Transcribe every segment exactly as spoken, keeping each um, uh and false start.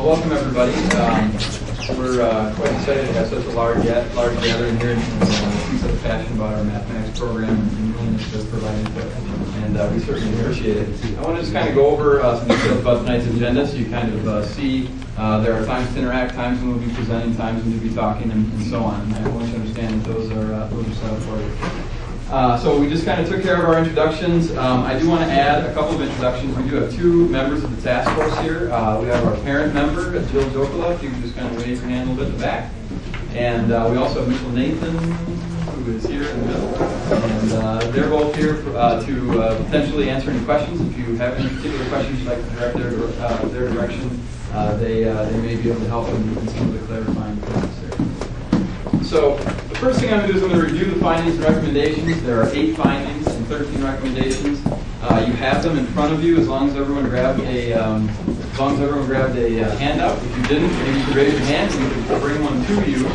Well, welcome everybody. Um, we're uh, quite excited to have such a large, large gathering here and uh, see such passion about our mathematics program and willingness to provide input. And uh, we certainly appreciate it. I want to just kind of go over uh, some details about tonight's agenda so you kind of uh, see uh, there are times to interact, times when we'll be presenting, times when we'll be talking, and, and so on. And I want you to understand that those are, uh, those are set up for you. Uh, so we just kind of took care of our introductions. Um, I do want to add a couple of introductions. We do have two members of the task force here. Uh, we have our parent member, Jill Jokala. You can just kind of wave your hand a little bit in the back. And uh, we also have Mitchell Nathan, who is here in the middle. And uh, they're both here for, uh, to uh, potentially answer any questions. If you have any particular questions you'd like to direct their, uh, their direction, uh, they, uh, they may be able to help in, in some of the clarifying points there. So the first thing I'm going to do is I'm going to review the findings and recommendations. There are eight findings and thirteen recommendations. Uh, you have them in front of you as long as everyone grabbed a um, as long as everyone grabbed a uh, handout. If you didn't, maybe you could raise your hand and we could bring one to you.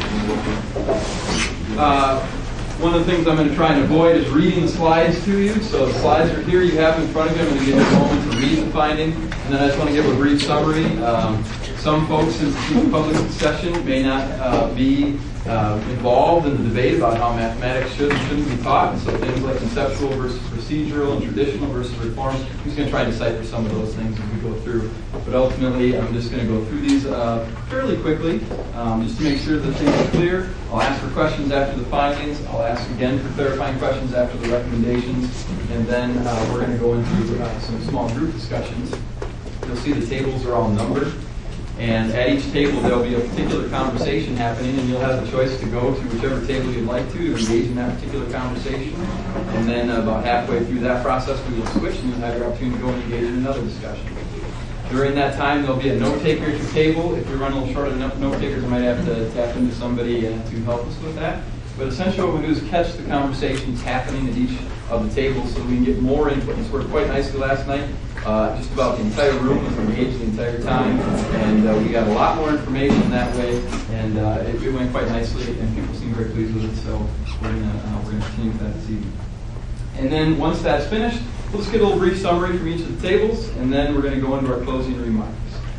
Uh, one of the things I'm going to try and avoid is reading the slides to you. So the slides are here. You have them in front of you. I'm going to give you a moment to read the finding, and then I just want to give a brief summary. Um, some folks in the public session may not uh, be Uh, involved in the debate about how mathematics should and shouldn't be taught, and so things like conceptual versus procedural and traditional versus reform. I'm just going to try and decipher some of those things as we go through. But ultimately, I'm just going to go through these uh, fairly quickly, um, just to make sure that things are clear. I'll ask for questions after the findings. I'll ask again for clarifying questions after the recommendations, and then uh, we're going to go into uh, some small group discussions. You'll see the tables are all numbered. And at each table, there'll be a particular conversation happening, and you'll have the choice to go to whichever table you'd like to, to engage in that particular conversation. And then about halfway through that process, we will switch, and you'll have your opportunity to go and engage in another discussion. During that time, there'll be a note-taker at your table. If you're running a little short of enough note-takers, I might have to tap into somebody uh, to help us with that. But essentially what we do is catch the conversations happening at each of the tables so we can get more input. This worked quite nicely last night. Uh, just about the entire room was engaged the entire time, and uh, we got a lot more information that way, and uh, it, it went quite nicely, and people seem very pleased with it, so we're going uh, we're to continue with that this evening. And then once that's finished, we'll just get a little brief summary from each of the tables, and then we're going to go into our closing remarks.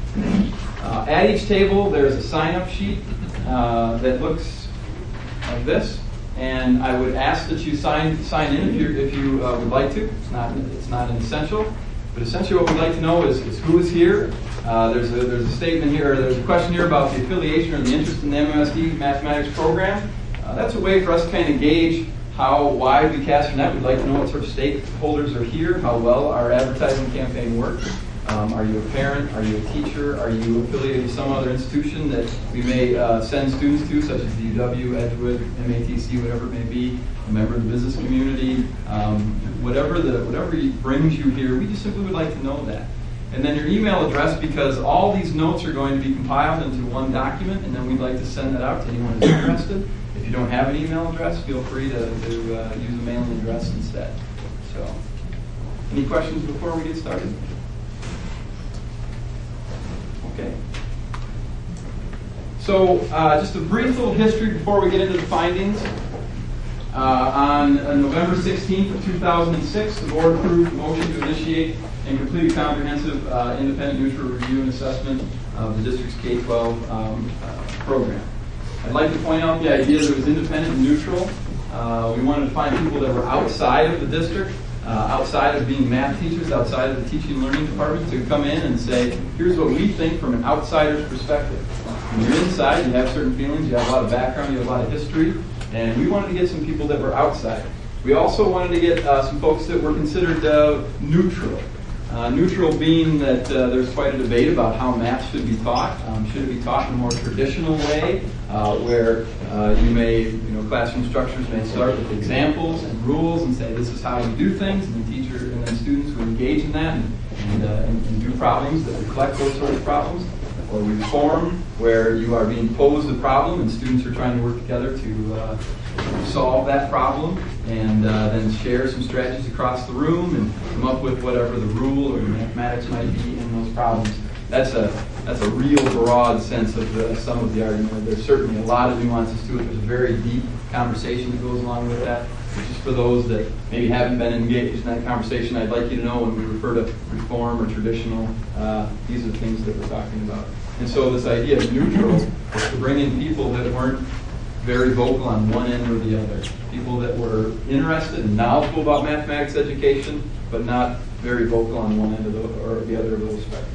Uh, at each table, there's a sign-up sheet uh, that looks like this, and I would ask that you sign sign in if you if you uh, would like to. It's not it's not an essential, but essentially what we'd like to know is, is who is here. Uh, there's a there's a statement here, or there's a question here about the affiliation or the interest in the M M S D mathematics program. Uh, that's a way for us to kind of gauge how wide we cast our net. We'd like to know what sort of stakeholders are here, how well our advertising campaign works. Um, are you a parent? Are you a teacher? Are you affiliated with some other institution that we may uh, send students to, such as the U W, Edgewood, M A T C, whatever it may be, a member of the business community, um, whatever the whatever brings you here, we just simply would like to know that. And then your email address, because all these notes are going to be compiled into one document, and then we'd like to send that out to anyone who's interested. If you don't have an email address, feel free to, to uh, use a mailing address instead. So, any questions before we get started? Okay. So uh, just a brief little history before we get into the findings. Uh, on uh, November sixteenth of two thousand six, the board approved a motion to initiate and complete a comprehensive uh, independent neutral review and assessment of the district's K twelve um, uh, program. I'd like to point out the idea that it was independent and neutral. Uh, we wanted to find people that were outside of the district, Uh, outside of being math teachers, outside of the teaching and learning department, to come in and say, here's what we think from an outsider's perspective. When you're inside, you have certain feelings, you have a lot of background, you have a lot of history, and we wanted to get some people that were outside. We also wanted to get uh, some folks that were considered uh, neutral. Uh, neutral being that uh, there's quite a debate about how math should be taught. Um, should it be taught in a more traditional way, uh, where uh, you may, you know, classroom structures may start with examples and rules and say this is how we do things, and the teacher and then students would engage in that and, and, uh, and, and do problems that reflect those sort of problems. Or reform, where you are being posed a problem and students are trying to work together to uh, solve that problem, and uh, then share some strategies across the room and come up with whatever the rule or the mathematics might be in those problems. That's a that's a real broad sense of the, some of the argument. There's certainly a lot of nuances to it. There's a very deep conversation that goes along with that. Just for those that maybe haven't been engaged in that conversation, I'd like you to know when we refer to reform or traditional, uh, these are the things that we're talking about. And so this idea of neutral was to bring in people that weren't very vocal on one end or the other. People that were interested and knowledgeable about mathematics education, but not very vocal on one end of the, or the other of those spectrums.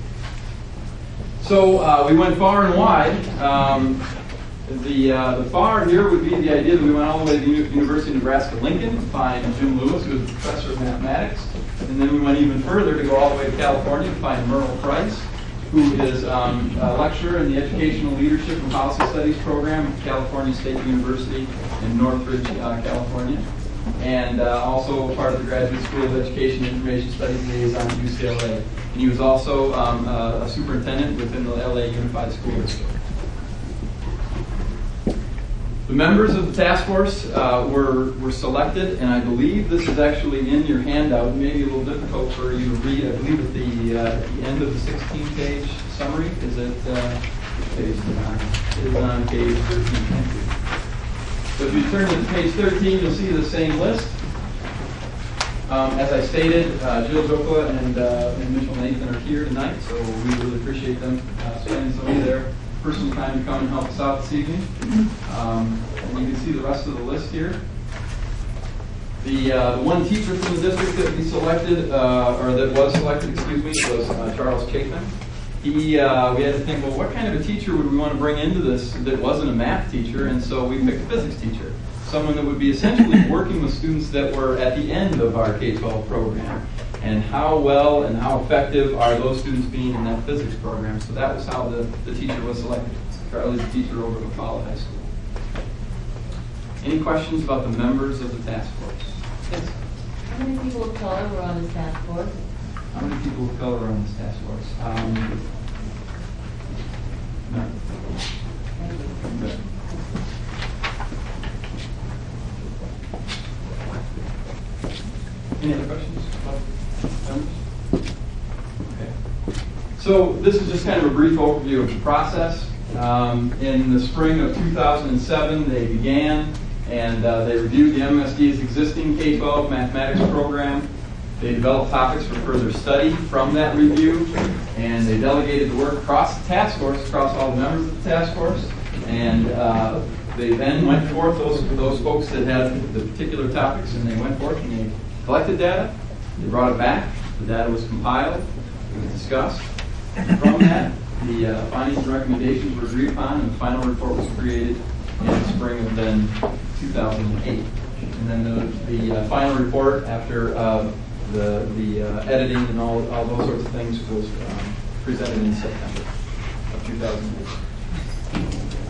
So uh, we went far and wide. Um, the, uh, the far here would be the idea that we went all the way to the U University of Nebraska-Lincoln to find Jim Lewis, who was a professor of mathematics. And then we went even further to go all the way to California to find Merle Price, who is um, a lecturer in the Educational Leadership and Policy Studies program at California State University in Northridge, uh, California, and uh, also part of the Graduate School of Education and Information Studies liaison at U C L A. And he was also um, a, a superintendent within the L A Unified School District. The members of the task force uh, were, were selected, and I believe this is actually in your handout. It may be a little difficult for you to read. I believe at the, uh, at the end of the sixteen page summary. Is it, uh, which page is it on? It is on page thirteen. Thank you. So if you turn to page thirteen, you'll see the same list. Um, as I stated, uh, Jill Jokla and, uh, and Mitchell Nathan are here tonight, so we really appreciate them uh, spending some of their personal time to come and help us out this evening. Um, and you can see the rest of the list here. The, uh, the one teacher from the district that we selected, uh, or that was selected, excuse me, was uh, Charles Chapin. He, uh, we had to think, well, what kind of a teacher would we want to bring into this that wasn't a math teacher? And so we picked a physics teacher, someone that would be essentially working with students that were at the end of our K twelve program. And how well and how effective are those students being in that physics program? So that was how the, the teacher was selected. Charlie's a teacher over at McFarland High School. Any questions about the members of the task force? Yes? How many people of color were on this task force? How many people of color are on this task force? Um, no. Thank you. Okay. Any other questions? Okay. So this is just kind of a brief overview of the process. Um, in the spring of two thousand seven, they began and uh, they reviewed the M M S D's existing K twelve mathematics program. They developed topics for further study from that review, and they delegated the work across the task force, across all the members of the task force, and uh, they then went forth, those, those folks that had the particular topics, and they went forth and they collected data, they brought it back, the data was compiled, it was discussed. From that, the uh, findings and recommendations were agreed upon, and the final report was created in the spring of then two thousand eight. And then the, the uh, final report, after uh, the, the uh, editing and all, all those sorts of things, was um, presented in September of two thousand eight.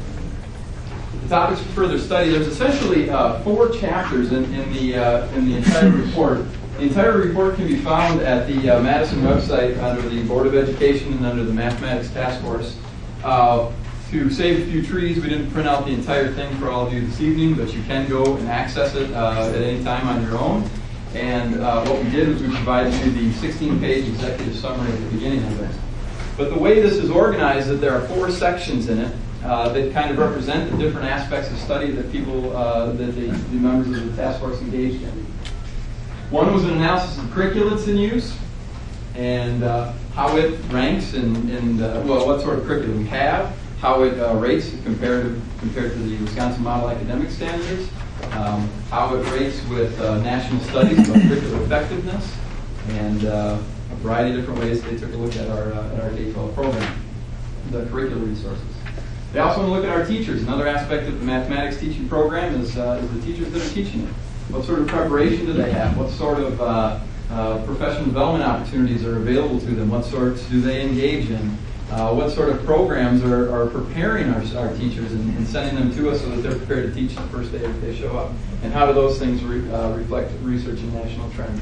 The topics for further study, there's essentially uh, four chapters in, in, the, uh, in the entire report. The entire report can be found at the uh, Madison website under the Board of Education and under the Mathematics Task Force. Uh, to save a few trees, we didn't print out the entire thing for all of you this evening, but you can go and access it uh, at any time on your own. And uh, what we did is we provided you the sixteen page executive summary at the beginning of it. But the way this is organized is there are four sections in it uh, that kind of represent the different aspects of study that people, uh, that the, the members of the task force engaged in. One was an analysis of curricula that's in use and uh, how it ranks and, and uh, well, what sort of curriculum we have, how it uh, rates compared to, compared to the Wisconsin Model Academic Standards, um, how it rates with uh, national studies about curricular effectiveness, and uh, a variety of different ways they took a look at our, uh, at our K twelve program, the curricular resources. They also want to look at our teachers. Another aspect of the mathematics teaching program is, uh, is the teachers that are teaching it. What sort of preparation do they have? What sort of uh, uh, professional development opportunities are available to them? What sorts do they engage in? Uh, what sort of programs are, are preparing our, our teachers and, and sending them to us so that they're prepared to teach the first day that they show up? And how do those things re, uh, reflect research and national trends?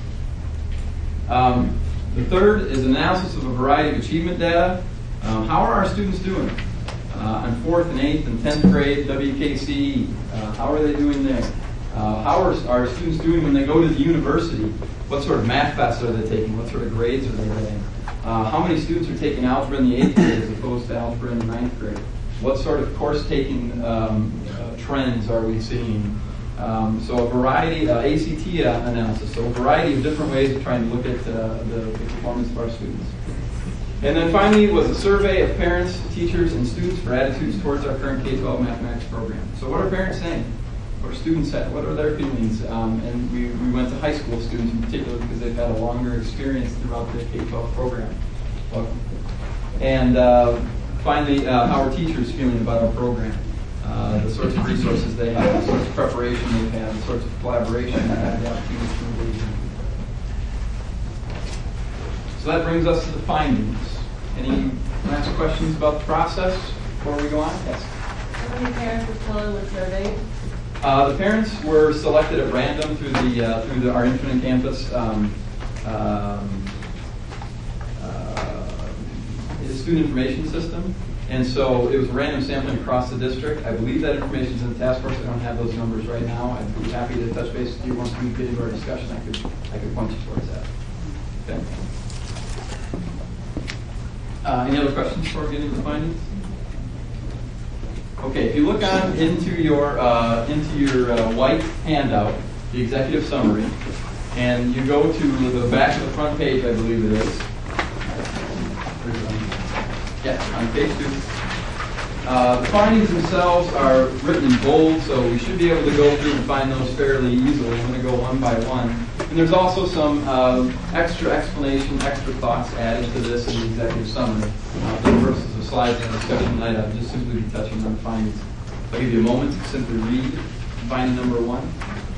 Um, the third is analysis of a variety of achievement data. Um, how are our students doing? Uh, on fourth and eighth and tenth grade W K C E, uh, how are they doing there? Uh, how are our students doing when they go to the university? What sort of math classes are they taking? What sort of grades are they getting? Uh, how many students are taking algebra in the eighth grade as opposed to algebra in the ninth grade? What sort of course-taking um, uh, trends are we seeing? Um, so a variety, uh, A C T analysis, so a variety of different ways of trying to look at uh, the, the performance of our students. And then finally was a survey of parents, teachers, and students for attitudes towards our current K twelve mathematics program. So what are parents saying? What are students saying? What are their feelings? Um, and we, we went to high school students in particular because they've had a longer experience throughout the K twelve program. And uh, finally, uh, how are teachers feeling about our program? Uh, the sorts of resources they have, the sorts of preparation they've had, the sorts of collaboration they have, the opportunities to engage in. So that brings us to the findings. Any last questions about the process before we go on? Yes? How many parents of color were surveyed? Uh, the parents were selected at random through the uh, through the, our Infinite Campus um, um, uh, student information system. And so it was random sampling across the district. I believe that information is in the task force. I don't have those numbers right now. I'd be happy to touch base with you once we get into our discussion. I could I could point you towards that. Okay. Uh, any other questions before we get into the findings? Okay. If you look on into your uh, into your uh, white handout, the executive summary, and you go to the back of the front page, I believe it is. Yeah, on page two. Uh, the findings themselves are written in bold, so we should be able to go through and find those fairly easily. I'm going to go one by one. And there's also some uh, extra explanation, extra thoughts added to this in the executive summary. Uh, for the purposes of slides and discussion tonight, I'll just simply be touching on the findings. I'll give you a moment to simply read finding number one.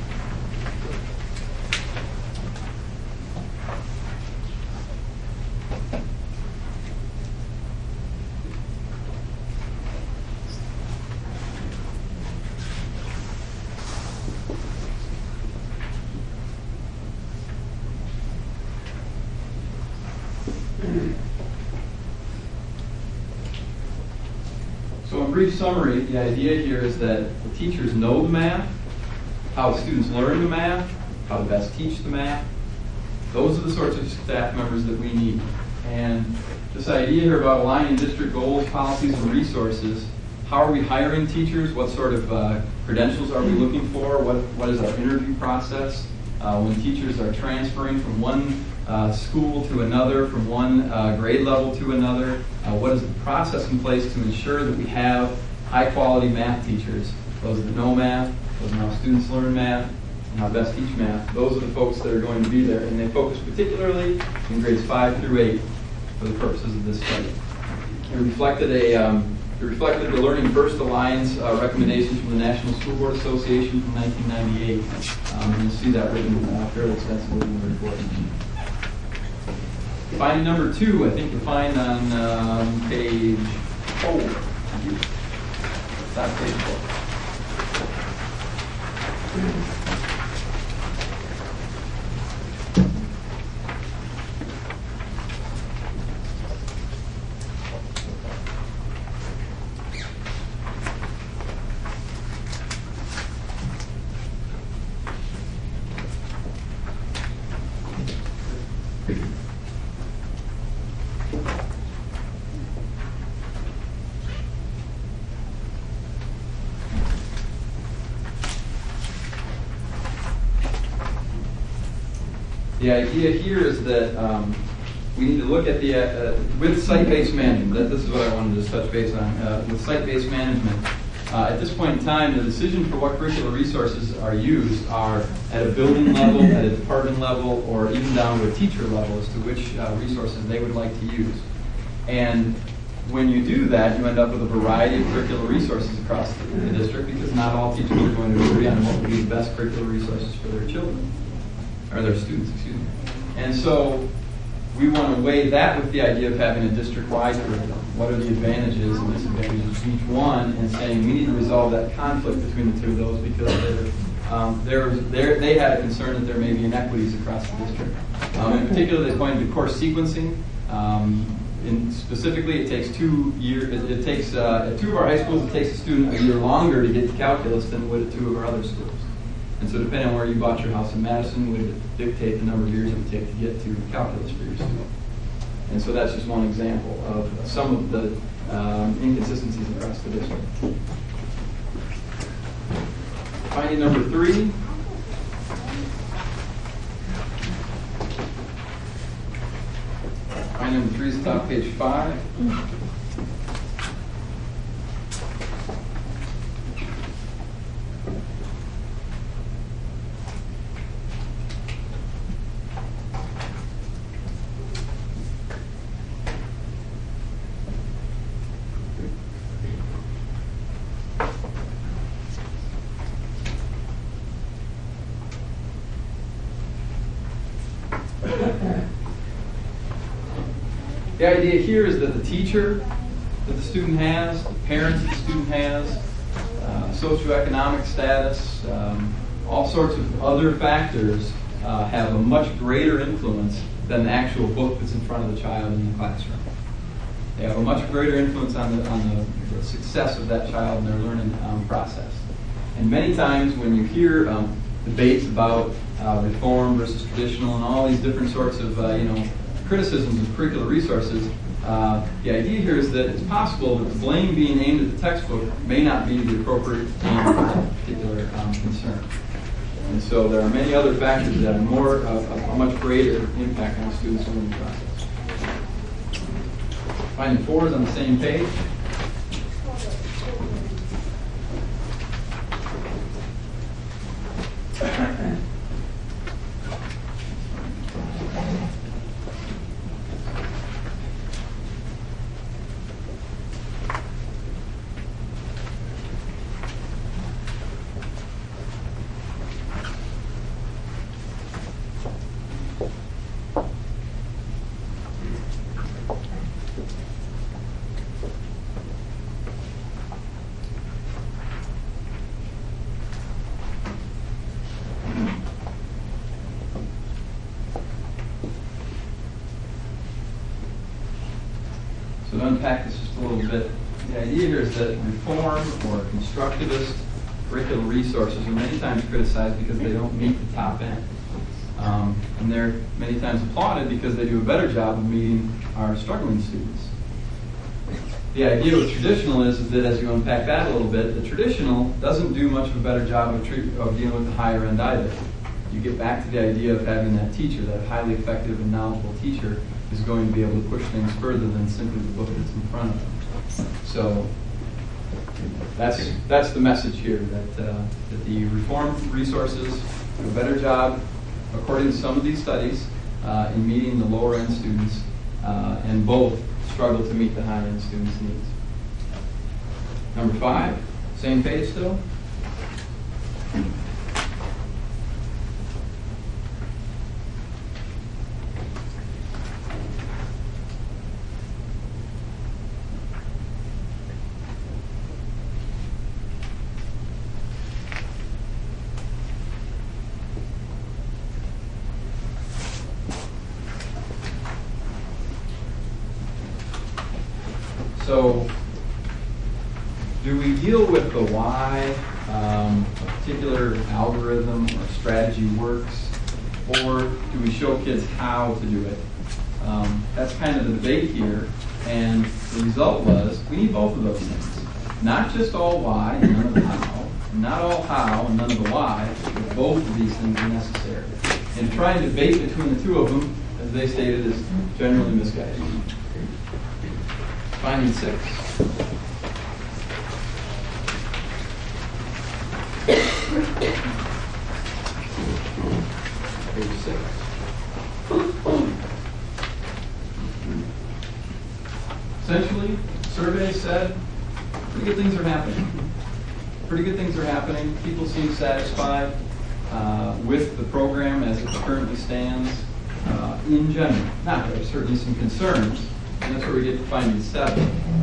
So in brief summary, the idea here is that the teachers know the math, how the students learn the math, how to best teach the math. Those are the sorts of staff members that we need. And this idea here about aligning district goals, policies, and resources, how are we hiring teachers? What sort of uh, credentials are we looking for? What, what is our interview process? Uh, when teachers are transferring from one uh, school to another, from one uh, grade level to another, uh, what is the process in place to ensure that we have high-quality math teachers, those that know math, those know how students learn math, and how best teach math. Those are the folks that are going to be there, and they focus particularly in grades five through eight for the purposes of this study. It reflected a um, It reflected the Learning First Alliance uh, recommendations from the National School Board Association from nineteen ninety-eight. Um, and you'll see that written uh, fairly extensively in the report. Finding number two, I think you'll find on um, page four. It's on page four. The idea here is that um, we need to look at the, uh, with site-based management, that this is what I wanted to just touch base on, uh, with site-based management, uh, at this point in time, the decision for what curricular resources are used are at a building level, at a department level, or even down to a teacher level as to which uh, resources they would like to use. And when you do that, you end up with a variety of curricular resources across the, the district because not all teachers are going to agree on what would be the best curricular resources for their children. Or their students, excuse me. And so we want to weigh that with the idea of having a district-wide curriculum. What are the advantages and disadvantages of each one, and saying we need to resolve that conflict between the two of those because they're, um, they're, they're, they had a concern that there may be inequities across the district. Um, in particular, they pointed to course sequencing. Um, in specifically, it takes two years. It, it takes uh, at two of our high schools, it takes a student a year longer to get to calculus than it would at two of our other schools. And so depending on where you bought your house in Madison would dictate the number of years it would take to get to calculus for your student. And so that's just one example of some of the um, inconsistencies across the district. Finding number three. Finding number three is top page five. The idea here is that the teacher that the student has, the parents that the student has, uh, socioeconomic status, um, all sorts of other factors uh, have a much greater influence than the actual book that's in front of the child in the classroom. They have a much greater influence on the, on the, the success of that child in their learning um, process. And many times when you hear um, debates about uh, reform versus traditional and all these different sorts of uh, you know, criticisms of curricular resources, uh, the idea here is that it's possible that the blame being aimed at the textbook may not be the appropriate aim for that particular um, concern. And so there are many other factors that have more, uh, a, a much greater impact on the student's learning process. Finding four is on the same page. So to unpack this just a little bit, the idea here is that reform or constructivist curricular resources are many times criticized because they don't meet the top end. Um, and they're many times applauded because they do a better job of meeting our struggling students. The idea with traditional is, is that as you unpack that a little bit, the traditional doesn't do much of a better job of, treat, of dealing with the higher end either. You get back to the idea of having that teacher, that highly effective and knowledgeable teacher, is going to be able to push things further than simply the book that's in front of them. So that's that's the message here, that, uh, that the reformed resources do a better job, according to some of these studies, uh, in meeting the lower end students, uh, and both struggle to meet the higher end students' needs. Number five, same page still. So, do we deal with the why um, a particular algorithm or strategy works, or do we show kids how to do it? Um, that's kind of the debate here, and the result was we need both of those things. Not just all why and none of the how, and not all how and none of the why, but both of these things are necessary. And to try and debate between the two of them, as they stated, is generally misguided. Finding six. Page six. Essentially, survey said pretty good things are happening. Pretty good things are happening. People seem satisfied uh, with the program as it currently stands uh, in general. Now, there are certainly some concerns. And that's where we get to finding seven.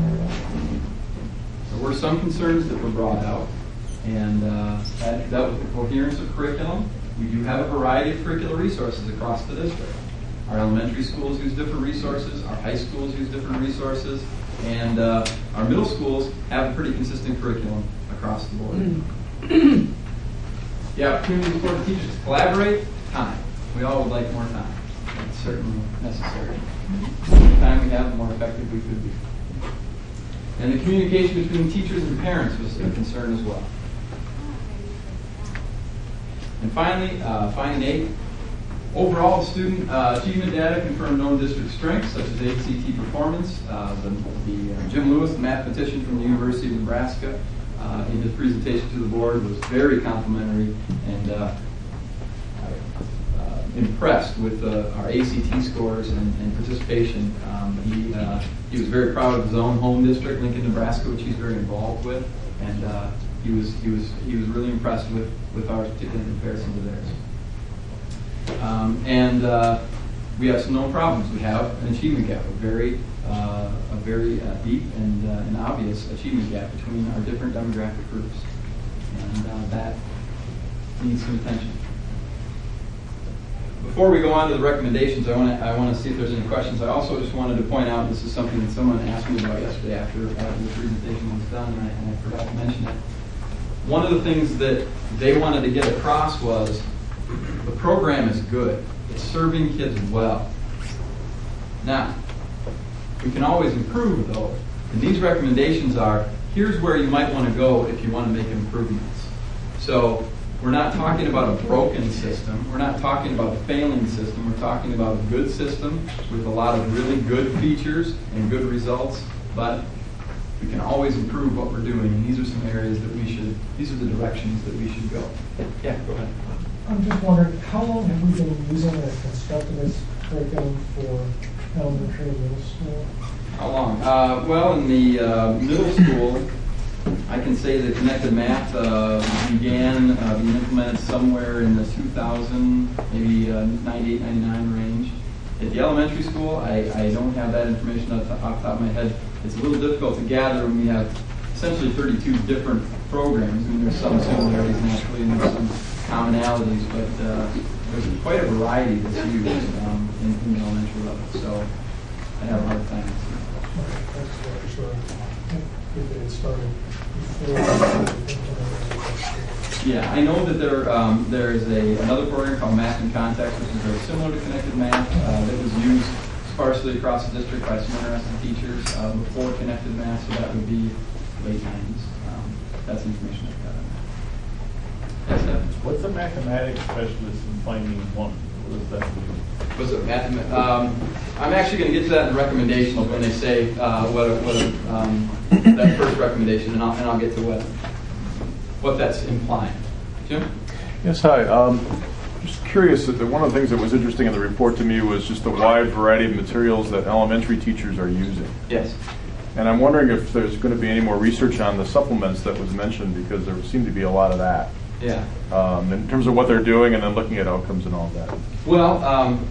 There were some concerns that were brought out, and uh, that dealt with the coherence of curriculum. We do have a variety of curricular resources across the district. Our elementary schools use different resources, our high schools use different resources, and uh, our middle schools have a pretty consistent curriculum across the board. The opportunity for the teachers to collaborate, time. We all would like more time. It's certainly necessary. The more time we have, the more effective we could be. And the communication between teachers and parents was a concern as well. And finally, uh, finding eight. Overall, student uh, achievement data confirmed known district strengths, such as A C T performance. Uh, the the uh, Jim Lewis, the mathematician from the University of Nebraska, uh, in his presentation to the board was very complimentary and uh, uh, impressed with uh, our A C T scores and, and participation. Um, he, uh, he was very proud of his own home district, Lincoln, Nebraska, which he's very involved with, and uh, he was he was he was really impressed with with ours, particularly in comparison to theirs. Um, and uh, we have some known problems. We have an achievement gap, a very, uh, a very uh, deep and, uh, and obvious achievement gap between our different demographic groups, and uh, that needs some attention. Before we go on to the recommendations, I want to I want to see if there's any questions. I also just wanted to point out, this is something that someone asked me about yesterday after, after the presentation was done, and I, and I forgot to mention it. One of the things that they wanted to get across was, the program is good. It's serving kids well. Now, we can always improve, though. And these recommendations are, here's where you might want to go if you want to make improvements. So we're not talking about a broken system. We're not talking about a failing system. We're talking about a good system with a lot of really good features and good results. But we can always improve what we're doing. And these are some areas that we should, these are the directions that we should go. Yeah, go ahead. I'm just wondering, how long have we been using a constructivist curriculum for elementary and middle school? How long? Uh, well, in the uh, middle school, I can say that connected math uh, began uh, being implemented somewhere in the two thousand, maybe uh, ninety-eight, ninety-nine range. At the elementary school, I, I don't have that information off the, off the top of my head. It's a little difficult to gather when we have essentially thirty-two different programs. I mean, there's some similarities naturally, and there's some commonalities, but uh, there's quite a variety that's used um, in, in the elementary level. So I have a hard time. Yeah, I know that there um, there is a another program called Math in Context, which is very similar to Connected Math, uh, that was used sparsely across the district by some interested teachers uh, before Connected Math, so that would be late nineties. Um, that's information I've got on that. Yes, Evan? What's a mathematics specialist in finding one? What does that mean? Was it mathemat- um, I'm actually going to get to that in the recommendation when they say uh, what, a, what a, um, that first recommendation, and I'll, and I'll get to what what that's implying. Jim? Yes, hi. Um, just curious, that one of the things that was interesting in the report to me was just the wide variety of materials that elementary teachers are using. Yes. And I'm wondering if there's going to be any more research on the supplements that was mentioned, because there seemed to be a lot of that. Yeah. Um, in terms of what they're doing and then looking at outcomes and all of that. Well, um,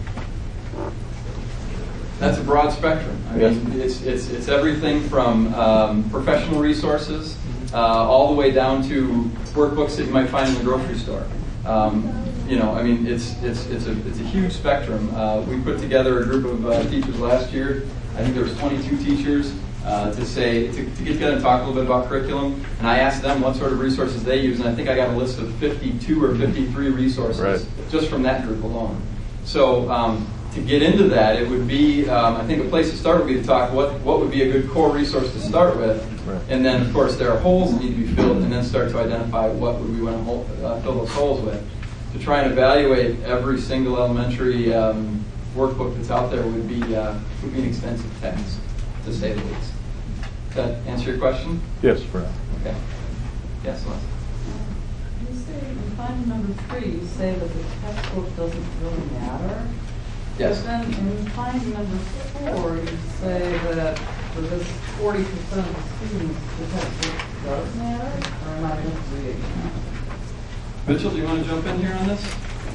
that's a broad spectrum. I mean, it's it's it's everything from um, professional resources uh, all the way down to workbooks that you might find in the grocery store. Um, you know, I mean, it's it's it's a it's a huge spectrum. Uh, we put together a group of uh, teachers last year. I think there was twenty-two teachers. Uh, to say, to, to get together and talk a little bit about curriculum, and I asked them what sort of resources they use, and I think I got a list of fifty-two or fifty-three resources right. just from that group alone. So um, to get into that, it would be, um, I think a place to start would be to talk what, what would be a good core resource to start with, right. and then of course there are holes that need to be filled, and then start to identify what would we want to hold, uh, fill those holes with. To try and evaluate every single elementary um, workbook that's out there would be, uh, would be an extensive task, to say the least. Does that answer your question? Yes, for now. Okay. Yes, Les. You say, in finding number three, you say that the textbook doesn't really matter. Yes. But then in finding number four, you say that for this forty percent of the students, the textbook does matter, or am I just reading that? Mitchell, do you want to jump in here on this?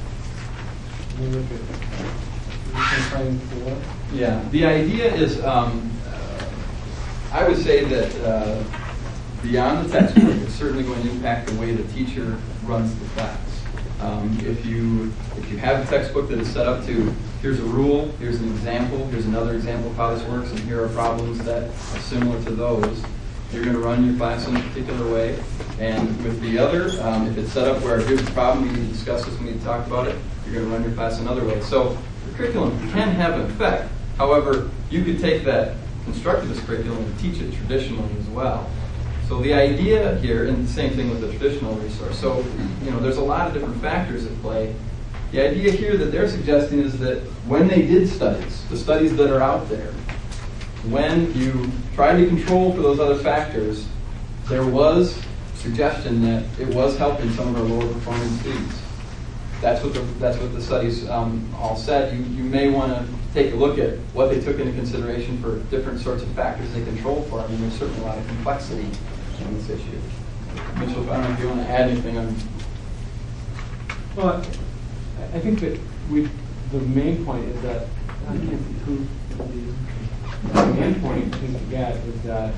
Let me look at finding four. Yeah. The idea is, um, I would say that uh, beyond the textbook, it's certainly going to impact the way the teacher runs the class. Um, if you if you have a textbook that is set up to, here's a rule, here's an example, here's another example of how this works, and here are problems that are similar to those, you're going to run your class in a particular way. And with the other, um, if it's set up where here's the problem, we need to discuss this, we need to talk about it, you're going to run your class another way. So the curriculum can have an effect. However, you could take that constructivist curriculum and teach it traditionally as well. So the idea here, and the same thing with the traditional resource, so you know, there's a lot of different factors at play. The idea here that they're suggesting is that when they did studies, the studies that are out there, when you try to control for those other factors, there was suggestion that it was helping some of our lower performing students. That's what the, that's what the studies um, all said. You, you may want to take a look at what they took into consideration for different sorts of factors they control for. I mean, there's certainly a lot of complexity in this issue. Mitchell, I don't know if you want to add anything on. Well, I think that we, the main point is that I can't see who the main point to get is that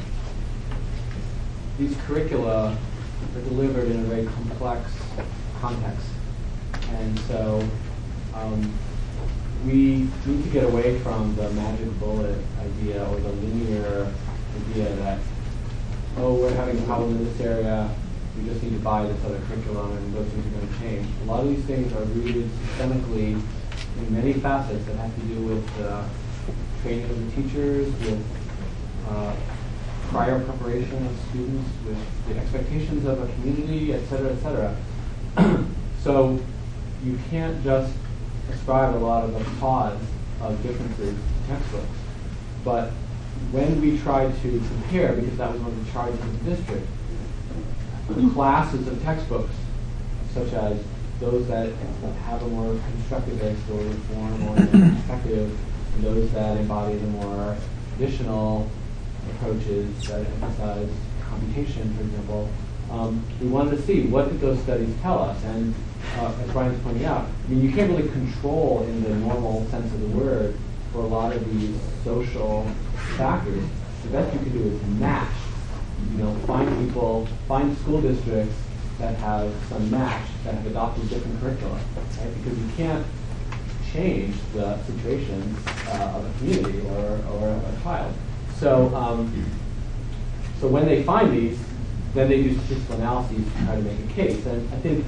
these curricula are delivered in a very complex context. And so um, we need to get away from the magic bullet idea or the linear idea that, oh, we're having a problem in this area, we just need to buy this other curriculum and those things are going to change. A lot of these things are rooted systemically in many facets that have to do with uh, training of the teachers, with uh, prior preparation of students, with the expectations of a community, et cetera, et cetera. So you can't just ascribe a lot of the cause of differences to textbooks. But when we tried to compare, because that was one of the charges of the district, the classes of textbooks, such as those that have a more constructivist or reform or perspective, and those that embody the more traditional approaches that emphasize computation, for example, um, we wanted to see what did those studies tell us. And uh, as Brian's pointing out, I mean, you can't really control in the normal sense of the word for a lot of these social factors. The best you can do is match. You know, find people, find school districts that have some match, that have adopted different curricula, right? Because you can't change the situation uh, of a community or, or a child. So, um, so when they find these, then they do statistical analyses to try to make a case. And I think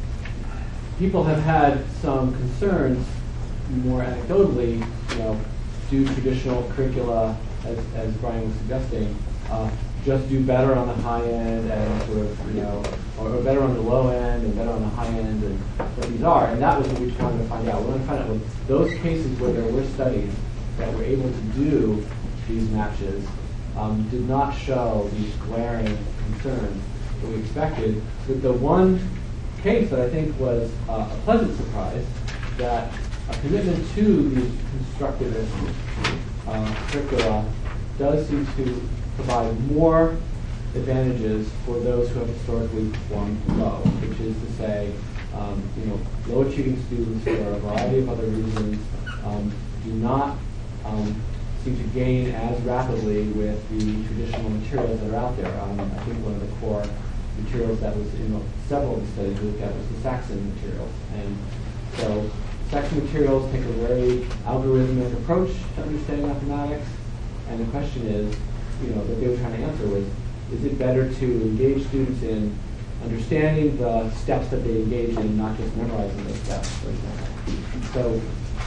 people have had some concerns, more anecdotally, you know, do traditional curricula, as, as Brian was suggesting, uh, just do better on the high end and sort of, you know, or, or better on the low end and better on the high end, and what these are. And that was what we wanted to find out. We wanted to find out what those cases where there were studies that were able to do these matches um, did not show these glaring concerns that we expected. With the one case that I think was uh, a pleasant surprise, that a commitment to these constructivist uh, curricula does seem to provide more advantages for those who have historically performed low, which is to say, um, you know, low achieving students for a variety of other reasons um, do not um, seem to gain as rapidly with the traditional materials that are out there. Um, I think one of the core materials that was in several of the studies we looked at was the Saxon materials. And so Saxon materials take a very algorithmic approach to understanding mathematics, and the question is, you know, that they were trying to answer was, is it better to engage students in understanding the steps that they engage in, not just memorizing those steps, for example. So,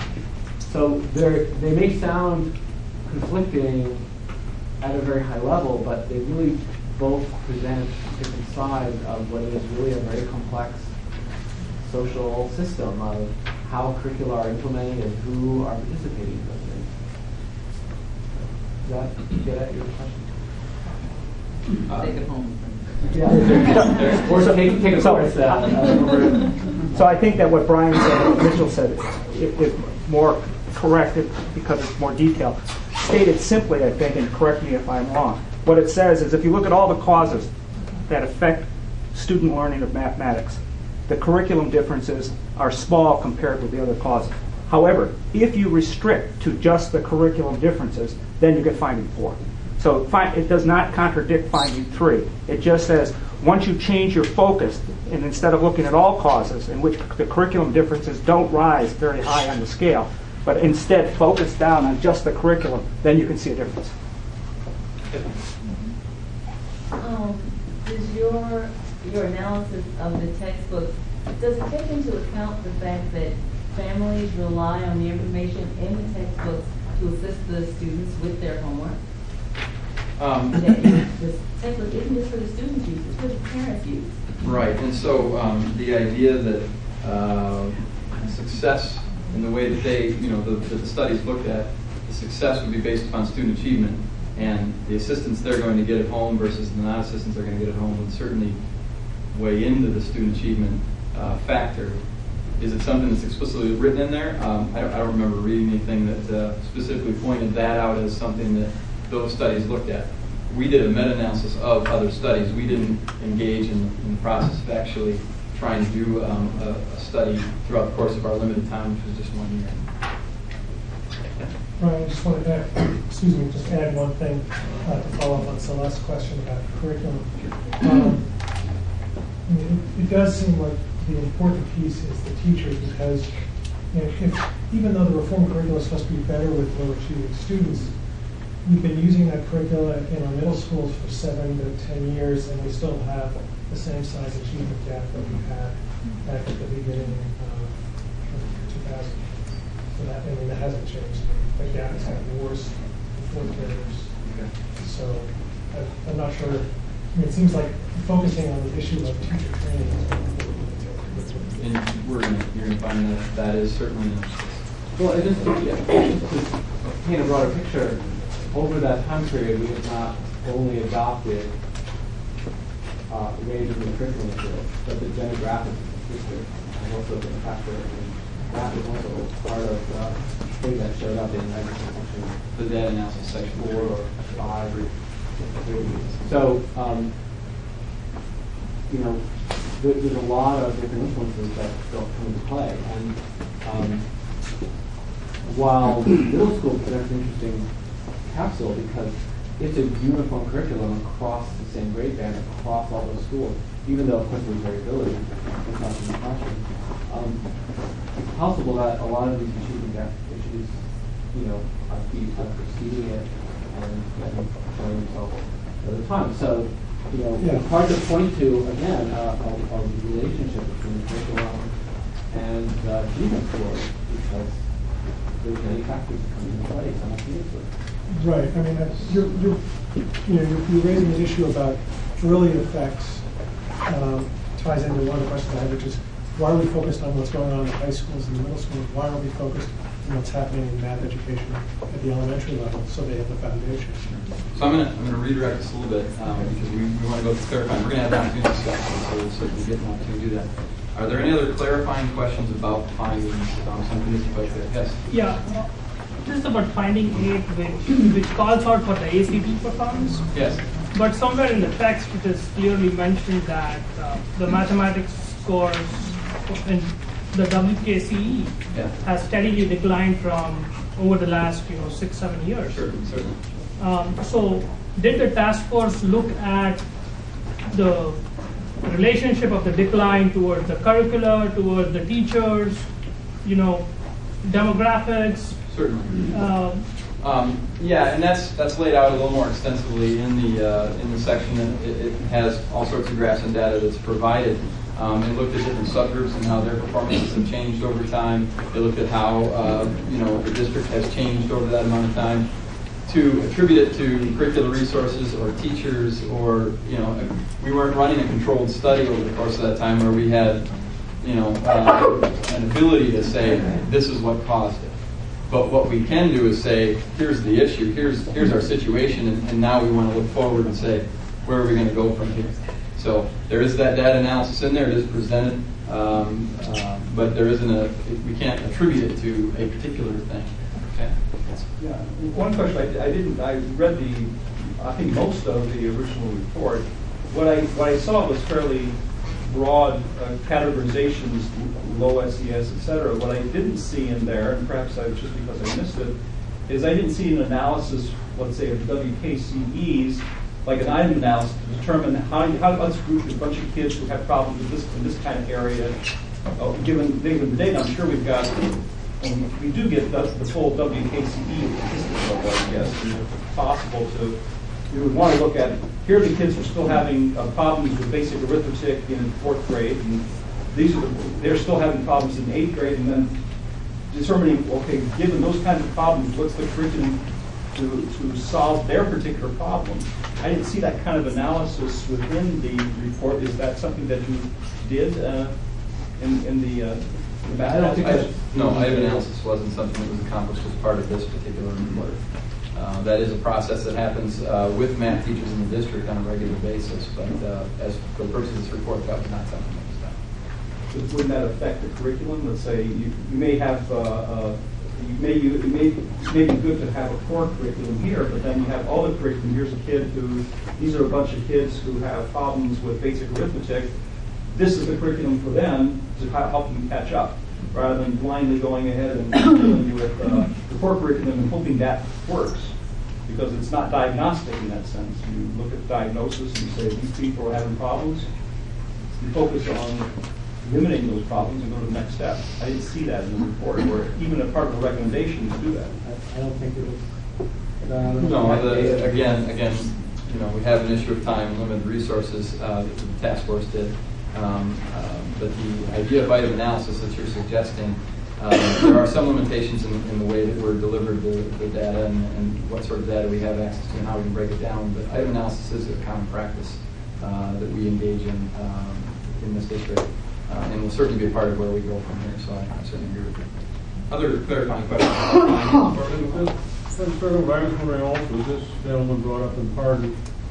so they may sound conflicting at a very high level, but they really both present different sides of what is really a very complex social system of how curricula are implemented and who are participating in those things. Does that get at your question? Uh, Take it home. Yeah. Or take, take a So- course. Uh, So I think that what Brian said, what Mitchell said, is, is more correct because it's more detailed. Stated simply, I think, and correct me if I'm wrong, what it says is if you look at all the causes that affect student learning of mathematics, the curriculum differences are small compared with the other causes. However, if you restrict to just the curriculum differences, then you get finding four. So it does not contradict finding three. It just says once you change your focus, and instead of looking at all causes in which the curriculum differences don't rise very high on the scale, but instead focus down on just the curriculum, then you can see a difference. Um, does your your analysis of the textbooks, does it take into account the fact that families rely on the information in the textbooks to assist the students with their homework? Um, that is, this textbook isn't just for the students' use, it's for the parents' use. Right, and so um, the idea that uh, success in the way that they, you know, the, that the studies looked at, the success would be based upon student achievement, and the assistance they're going to get at home versus the non-assistance they're going to get at home would certainly weigh into the student achievement uh, factor. Is it something that's explicitly written in there? Um, I, don't, I don't remember reading anything that uh, specifically pointed that out as something that those studies looked at. We did a meta-analysis of other studies. We didn't engage in, in the process of actually trying to do um, a, a study throughout the course of our limited time, which was just one year. Ryan, I just wanted to add, excuse me, just add one thing uh, to follow up on Celeste's question about curriculum. Um, I mean, it, it does seem like the important piece is the teacher, because you know, if, even though the reform curriculum is supposed to be better with low achieving students, we've been using that curricula in our middle schools for seven to ten years, and we still have the same size achievement gap that we had back at the beginning uh, of two thousand. So that, I mean, that hasn't changed. The gap has gotten worse in fourth graders. Okay. So I, I'm not sure. I mean, it seems like focusing on the issue of teacher training is important. And we're gonna, you're going to find that that is certainly an emphasis. Well, and just to, yeah, just to paint a broader picture, over that time period, we have not only adopted uh, a range of new curriculum materials, but the demographics of the district has also been a factor. And that was also part of the thing that showed up in section, The data analysis section. four or five or three. So, um, you know, there, there's a lot of different influences that still come into play. And um, while middle school presents an interesting capsule because it's a uniform curriculum across the same grade band, across all those schools, even though, of course, there's variability. It's not in the classroom. Um, it's possible that a lot of these achievement gap issues, you know, are, are preceding it and, and showing themselves at the time. So, you know, Yeah. it's hard to point to, again, uh, a, a relationship between the curriculum and the achievement scores because there's many factors that come into play simultaneously. Right. I mean, uh, you're, you're, you know, you're, you're raising an issue about early effects. Um, ties into one of the questions I had, which is why are we focused on what's going on in the high schools and the middle schools? Why are we focused on what's happening in math education at the elementary level, so they have the foundation? So I'm going to I'm going to redirect this a little bit um, because we, we want to go through clarifying. We're going to have an opportunity to discuss this, so we'll certainly get an opportunity to do that. Are there any other clarifying questions about findings? Um, something that's about there? Yes. Yeah, uh, just about finding eight, which, which calls out for the A C T performance. Yes. But somewhere in the text, it is clearly mentioned that uh, the mathematics scores in the W K C E Yeah. has steadily declined from over the last, you know, six, seven years. Certainly. Certainly. Um, so, did the task force look at the relationship of the decline towards the curricula, towards the teachers, you know, demographics? Certainly. Um, Um, yeah, and that's that's laid out a little more extensively in the uh, in the section. And it, it has all sorts of graphs and data that's provided. Um, they looked at different subgroups and how their performances have changed over time. They looked at how uh, you know the district has changed over that amount of time. To attribute it to curricular resources or teachers, or you know, we weren't running a controlled study over the course of that time where we had you know uh, an ability to say this is what caused it. But what we can do is say, here's the issue, here's here's our situation, and, and now we want to look forward and say, where are we going to go from here? So there is that data analysis in there, it is presented, um, uh, but there isn't a, we can't attribute it to a particular thing. Okay? Yeah, one question, I, I didn't, I read the, I think most of the original report. What I, what I saw was fairly broad uh, categorizations, low S E S, et cetera. What I didn't see in there, and perhaps I, just because I missed it, is I didn't see an analysis, let's say, of the W K C Es, like an item analysis to determine how, how let's group a bunch of kids who have problems with this in this kind of area. Uh, given, given the data, I'm sure we've got, um, we do get the, the full W K C E statistics level, I guess, and if it's possible to, we would want to look at, here the kids are still having uh, problems with basic arithmetic in fourth grade, and these are the, they're still having problems in eighth grade, and then determining, okay, given those kinds of problems, what's the curriculum to, to solve their particular problem. I didn't see that kind of analysis within the report. Is that something that you did uh, in, in the, uh, the I don't think I- that, no, item analysis wasn't something that was accomplished as part of this particular report. Uh, that is a process that happens uh, with math teachers in the district on a regular basis, but uh, as for the purpose of this report, that was not something that was done. Wouldn't that affect the curriculum? Let's say you, you may have, uh, uh, you may, you, it may, it may be good to have a core curriculum here, but then you have all the curriculum. Here's a kid who, these are a bunch of kids who have problems with basic arithmetic. This is the curriculum for them to help them catch up, rather than blindly going ahead and dealing with uh, the core curriculum and hoping that works. Because it's not diagnostic in that sense. You look at diagnosis and say, these people are having problems. You focus on limiting those problems and go to the next step. I didn't see that in the report, where even a part of the recommendation is do that. I, I don't think it was. Uh, No, the, again, again, you know, we have an issue of time and limited resources uh, that the task force did. Um, uh, but the idea of item analysis that you're suggesting, um, there are some limitations in, in the way that we're delivered the, the data and, and what sort of data we have access to and how we can break it down. But item analysis is a common practice uh, that we engage in um, in this district, uh, and will certainly be a part of where we go from here. So I, I certainly agree with you. Other clarifying questions? Let's circle back to wondering also, this gentleman brought up in part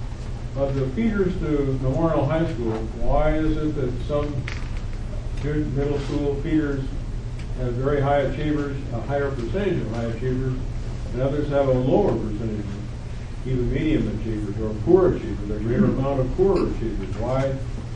of the feeders to Memorial High School. Why is it that some good middle school feeders have very high achievers, a higher percentage of high achievers, and others have a lower percentage, even medium achievers or poor achievers, a greater amount of poor achievers? Why?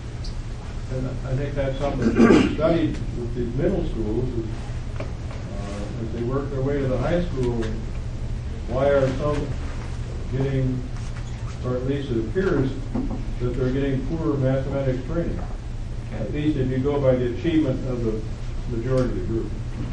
And I think that's something that's studied with these middle schools is, uh, as they work their way to the high school. Why are some getting, or at least it appears that they're getting poor mathematics training? At least if you go by the achievement of the majority of the group.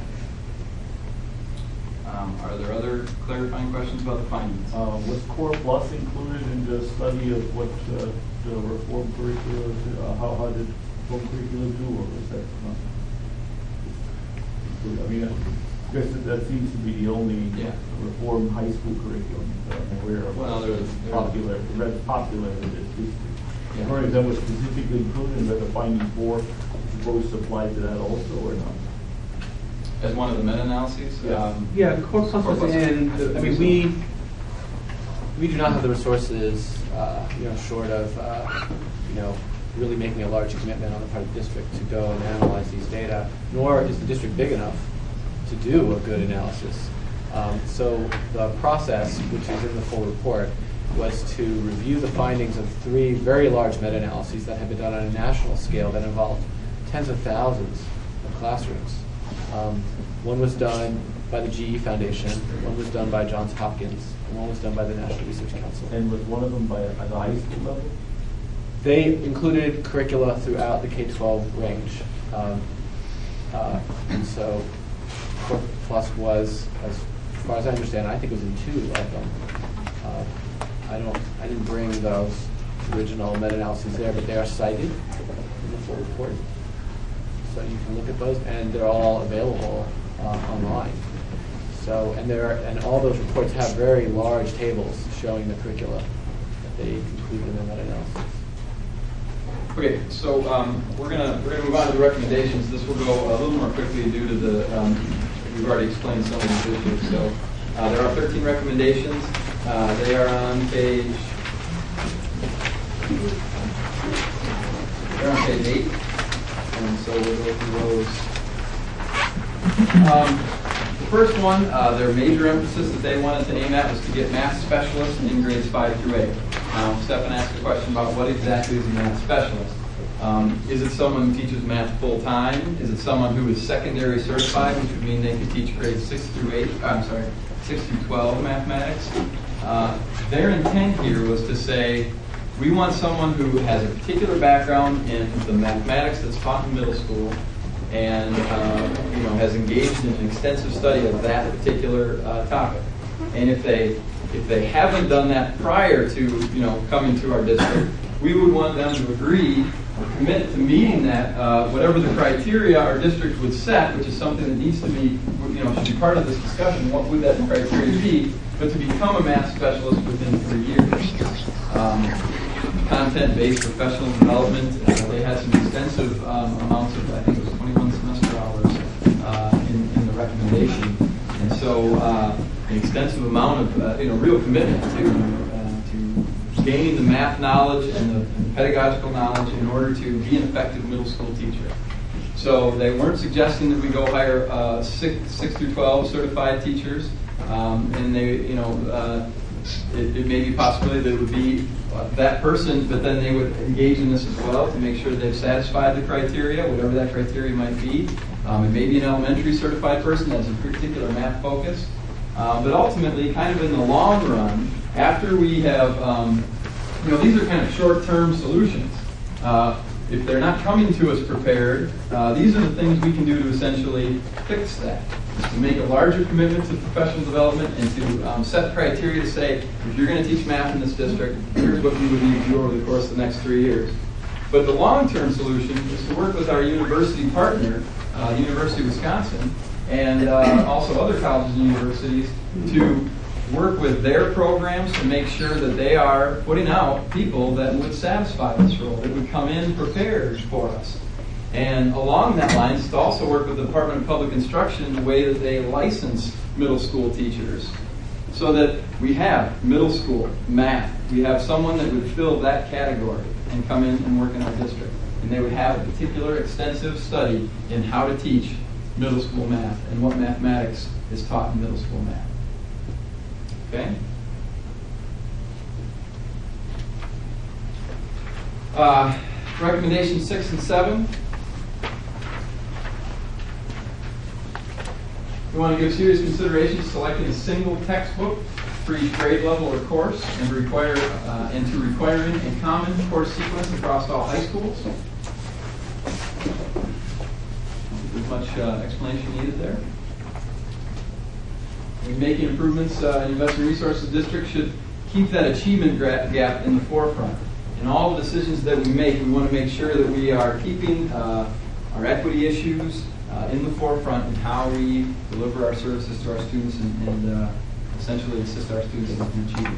Um, are there other clarifying questions about the findings? Uh, was Core Plus included in the study of what uh, the reform curriculum, uh, how, how did reform curriculum do, or was that not? I mean, I guess that, that seems to be the only Yeah. reform high school curriculum that I'm aware of. Well, there was- there was- popular, that's popular in this district. Yeah. Or is that was specifically included in the finding four, supposed to apply to that also, or not? As one of the meta-analyses? Yes. Um, Yeah, the core plus Core was plus. in, the- I mean, we, we do not have the resources, uh, you know, short of, uh, you know, really making a large commitment on the part of the district to go and analyze these data, nor is the district big enough to do a good analysis. Um, so the process, which is in the full report, was to review the findings of three very large meta-analyses that had been done on a national scale that involved tens of thousands of classrooms. Um, one was done by the G E Foundation, one was done by Johns Hopkins, and one was done by the National Research Council. And was one of them by at the high school level? They included curricula throughout the K twelve range. Um, uh, and so Core Plus was, as far as I understand, I think it was in two of them. Uh, I don't, I didn't bring those original meta-analyses there, but they are cited in the full report. So you can look at those, and they're all available uh, online. So, and there, are, and all those reports have very large tables showing the curricula that they included in the meta-analysis. Okay, so um, we're gonna we're gonna move on to the recommendations. This will go a little more quickly due to the um, we've already explained some of these issues. So uh, there are thirteen recommendations. Uh, they are on page they're on page eight, and so we'll go through those. Um, the first one, uh, their major emphasis that they wanted to aim at was to get math specialists in grades five through eight. Now, Stefan asked a question about what exactly is a math specialist. Um, is it someone who teaches math full-time? Is it someone who is secondary certified, which would mean they could teach grades six through eight, I'm sorry, six through twelve mathematics? Uh, their intent here was to say, we want someone who has a particular background in the mathematics that's taught in middle school and uh, you know, has engaged in an extensive study of that particular uh, topic. And if they if they haven't done that prior to you know coming to our district, we would want them to agree or commit to meeting that, uh, whatever the criteria our district would set, which is something that needs to be, you know, should be part of this discussion. What would that criteria be? but to become a math specialist within three years. Um, content-based professional development, uh, they had some extensive um, amounts of, I think it was twenty-one semester hours uh, in, in the recommendation. And so uh, an extensive amount of, uh, you know, real commitment to, uh, to gaining the math knowledge and the, and the pedagogical knowledge in order to be an effective middle school teacher. So they weren't suggesting that we go hire uh, six, six through twelve certified teachers, um, and they, you know, uh, it, it may be a possibility that it would be uh, that person, but then they would engage in this as well to make sure they've satisfied the criteria, whatever that criteria might be. Um, it may be an elementary certified person that has a particular math focus, uh, but ultimately, kind of in the long run, after we have, um, you know, these are kind of short-term solutions. Uh, If they're not coming to us prepared, uh, these are the things we can do to essentially fix that. Is to make a larger commitment to professional development and to um, set criteria to say, if you're going to teach math in this district, here's what we would need to do over the course of the next three years. But the long-term solution is to work with our university partner, uh, the University of Wisconsin, and uh, also other colleges and universities to work with their programs to make sure that they are putting out people that would satisfy this role, that would come in prepared for us. And along that line, is to also work with the Department of Public Instruction in the way that they license middle school teachers, so that we have middle school math. We have someone that would fill that category and come in and work in our district. And they would have a particular extensive study in how to teach middle school math and what mathematics is taught in middle school math. Okay. Uh, recommendations six and seven. We want to give serious consideration to selecting a single textbook for each grade level or course, and to require uh, and to requiring a common course sequence across all high schools. There's much uh, explanation needed there. When making improvements uh, in investment resources, districts should keep that achievement gap in the forefront. In all the decisions that we make, we want to make sure that we are keeping uh, our equity issues uh, in the forefront in how we deliver our services to our students and, and uh, essentially assist our students in achieving.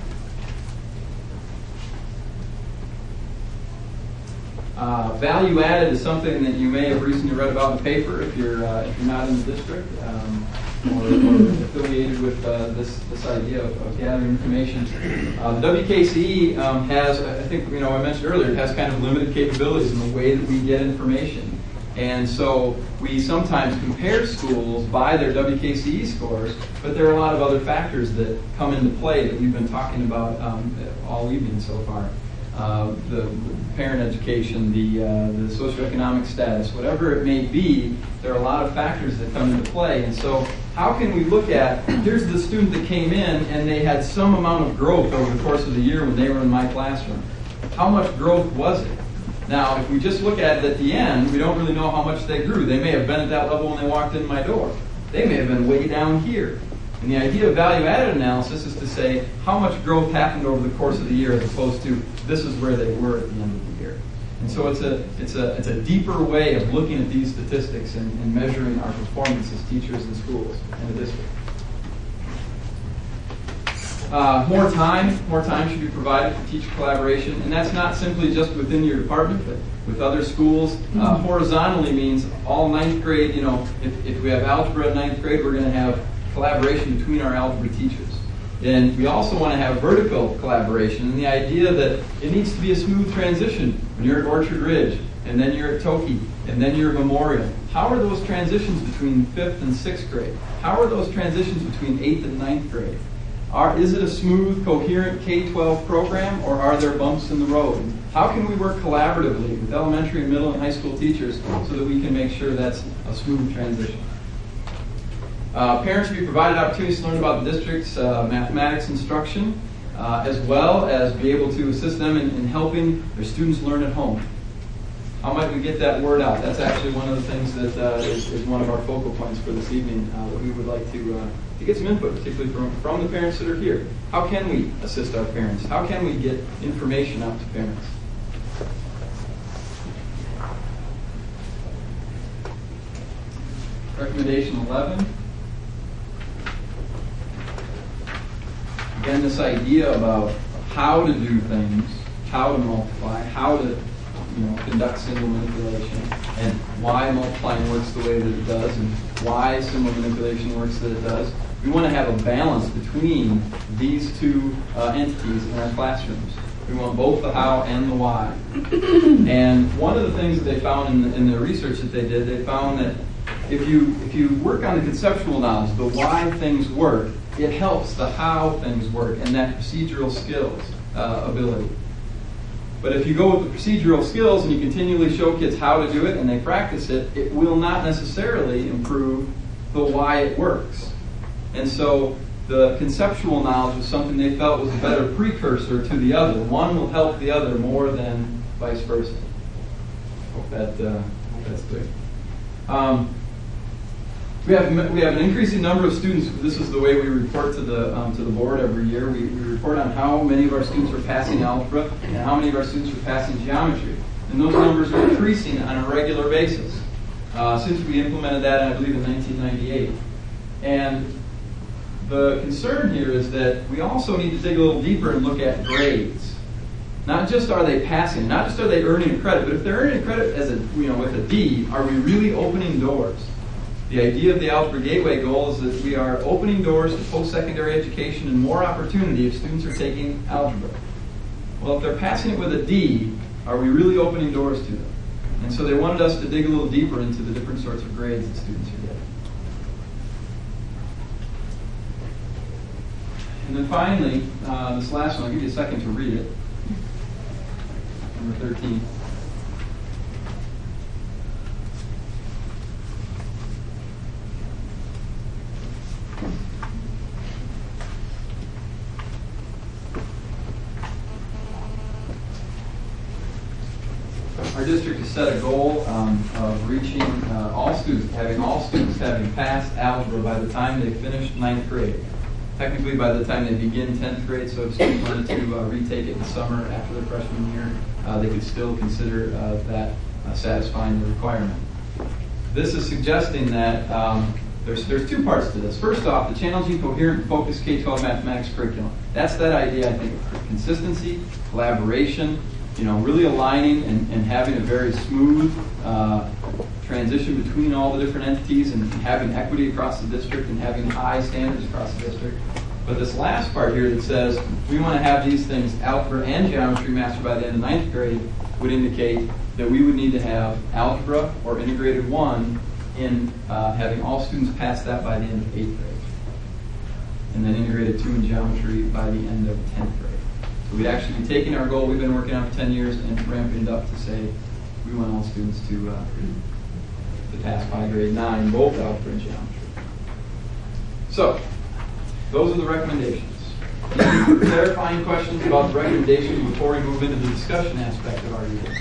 Uh, value added is something that you may have recently read about in the paper if you're uh, if you're not in the district. Um, Or, or affiliated with uh, this this idea of, of gathering information. Uh, the W K C E um, has, I think, you know, I mentioned earlier, it has kind of limited capabilities in the way that we get information. And so we sometimes compare schools by their W K C E scores, but there are a lot of other factors that come into play that we've been talking about um, all evening so far. Uh, the parent education, the, uh, the socioeconomic status, whatever it may be, there are a lot of factors that come into play. And so how can we look at, here's the student that came in and they had some amount of growth over the course of the year when they were in my classroom. How much growth was it? Now, if we just look at it at the end, we don't really know how much they grew. They may have been at that level when they walked in my door. They may have been way down here. And the idea of value-added analysis is to say how much growth happened over the course of the year as opposed to this is where they were at the end of the year. And so it's a, it's a, it's a deeper way of looking at these statistics and, and measuring our performance as teachers in schools and the district. Uh, more time, more time should be provided for teacher collaboration, and that's not simply just within your department, but with other schools. Uh, horizontally means all ninth grade, you know, if, if we have algebra in ninth grade, we're going to have collaboration between our algebra teachers. And we also want to have vertical collaboration, and the idea that it needs to be a smooth transition when you're at Orchard Ridge, and then you're at Toki, and then you're at Memorial. How are those transitions between fifth and sixth grade? How are those transitions between eighth and ninth grade? Are, is it a smooth, coherent K twelve program, or are there bumps in the road? How can we work collaboratively with elementary, middle, and high school teachers so that we can make sure that's a smooth transition? Uh, parents should be provided opportunities to learn about the district's uh, mathematics instruction, uh, as well as be able to assist them in, in helping their students learn at home. How might we get that word out? That's actually one of the things that uh, is, is one of our focal points for this evening uh, that we would like to, uh, to get some input, particularly from, from the parents that are here. How can we assist our parents? How can we get information out to parents? Recommendation eleven. again, this idea about how to do things, how to multiply, how to you know, conduct symbol manipulation, and why multiplying works the way that it does, and why symbol manipulation works that it does. We want to have a balance between these two uh, entities in our classrooms. We want both the how and the why. And one of the things that they found in the, in the research that they did, they found that if you if you work on the conceptual knowledge, the why things work, it helps the how things work and that procedural skills uh, ability. But if you go with the procedural skills and you continually show kids how to do it and they practice it, it will not necessarily improve the why it works. And so the conceptual knowledge was something they felt was a better precursor to the other. One will help the other more than vice versa. Hope that uh, hope that's clear. Um, we have we have an increasing number of students. This is the way we report to the um, to the board every year. We, we report on how many of our students are passing algebra and how many of our students are passing geometry. And those numbers are increasing on a regular basis uh, since we implemented that, I believe, in nineteen ninety-eight. And the concern here is that we also need to dig a little deeper and look at grades. Not just are they passing, not just are they earning a credit, but if they're earning a credit as a you know with a D, are we really opening doors? The idea of the Algebra Gateway goal is that we are opening doors to post-secondary education and more opportunity if students are taking algebra. Well, if they're passing it with a D, are we really opening doors to them? And so they wanted us to dig a little deeper into the different sorts of grades that students are getting. And then finally, uh, this last one, I'll give you a second to read it. Number thirteen. Our district has set a goal um, of reaching uh, all students, having all students having passed algebra by the time they finish ninth grade. Technically by the time they begin tenth grade, so if students wanted to uh, retake it in the summer after their freshman year, uh, they could still consider uh, that uh, satisfying the requirement. This is suggesting that um, there's, there's two parts to this. First off, the challenging, coherent, focused K twelve mathematics curriculum. That's that idea, I think, of consistency, collaboration, you know, really aligning and, and having a very smooth uh, transition between all the different entities and having equity across the district and having high standards across the district. But this last part here that says we want to have these things, algebra and geometry, mastered by the end of ninth grade, would indicate that we would need to have algebra or integrated one in uh, having all students pass that by the end of eighth grade. And then integrated two in geometry by the end of tenth grade. So we'd actually be taking our goal we've been working on for ten years and ramping it up to say we want all students to, uh, to pass by grade nine, both algebra and geometry. So, those are the recommendations. Any clarifying questions about the recommendations before we move into the discussion aspect of our year?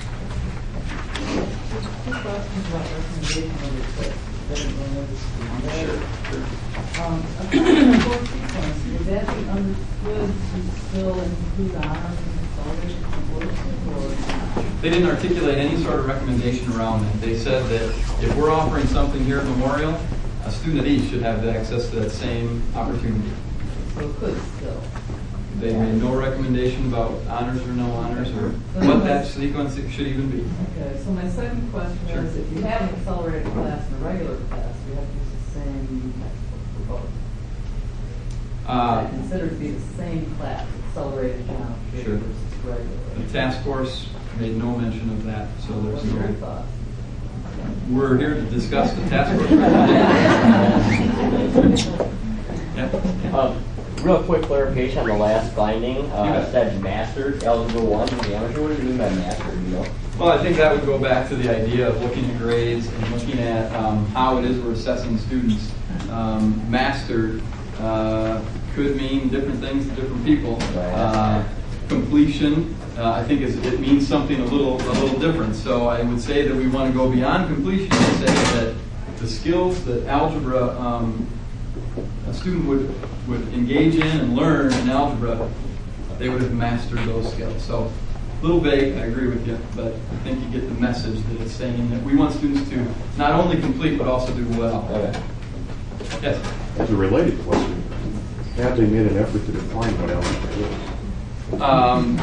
Two questions about recommendation number six. Sure, sure. Um, a course sequence, would that be understood to still include honors and accelerated courses, or not? They didn't articulate any sort of recommendation around that. They said that if we're offering something here at Memorial, a student at each should have access to that same opportunity. So it could still. They made no recommendation about honors or no honors or what that sequence should even be. Okay, so my second question Sure. is, if you have an accelerated class and a regular class, you have to use the same textbook for both. Uh, I consider to be the same class, accelerated geometry Sure. versus regular. The task force made no mention of that, so there's What's your no. thoughts? We're here to discuss the task force recommendation. Yeah. Um, real quick clarification on the last finding. Uh, Yeah. it said mastered algebra one geometry. What do you mean by mastered? You know? Well, I think that would go back to the idea of looking at grades and looking at um, how it is we're assessing students. Um, mastered uh, could mean different things to different people. Uh, completion, uh, I think, is, it means something a little a little different. So I would say that we want to go beyond completion and say that the skills that algebra um, a student would would engage in and learn in algebra, they would have mastered those skills. So a little vague, I agree with you, but I think you get the message that it's saying that we want students to not only complete but also do well. Okay. Yes? As a related question, Have they made an effort to define what elementary is? Um,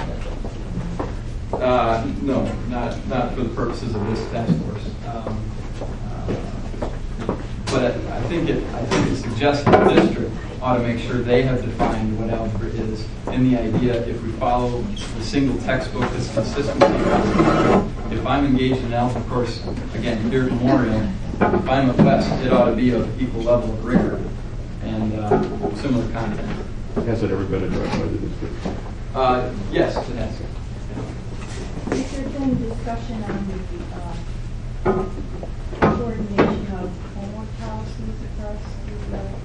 uh, no, not not for the purposes of this task force. Um, uh, but I, I think it I think it suggests the district ought to make sure they have defined what algebra is. And the idea, if we follow the single textbook that's consistent, if I'm engaged in algebra course, again, here at Memorial, if I'm at West, it ought to be of equal level of rigor and uh, similar content. Has it ever been addressed by the district? Uh, yes, it has. Is there been discussion on the uh, coordination of homework policies across the uh,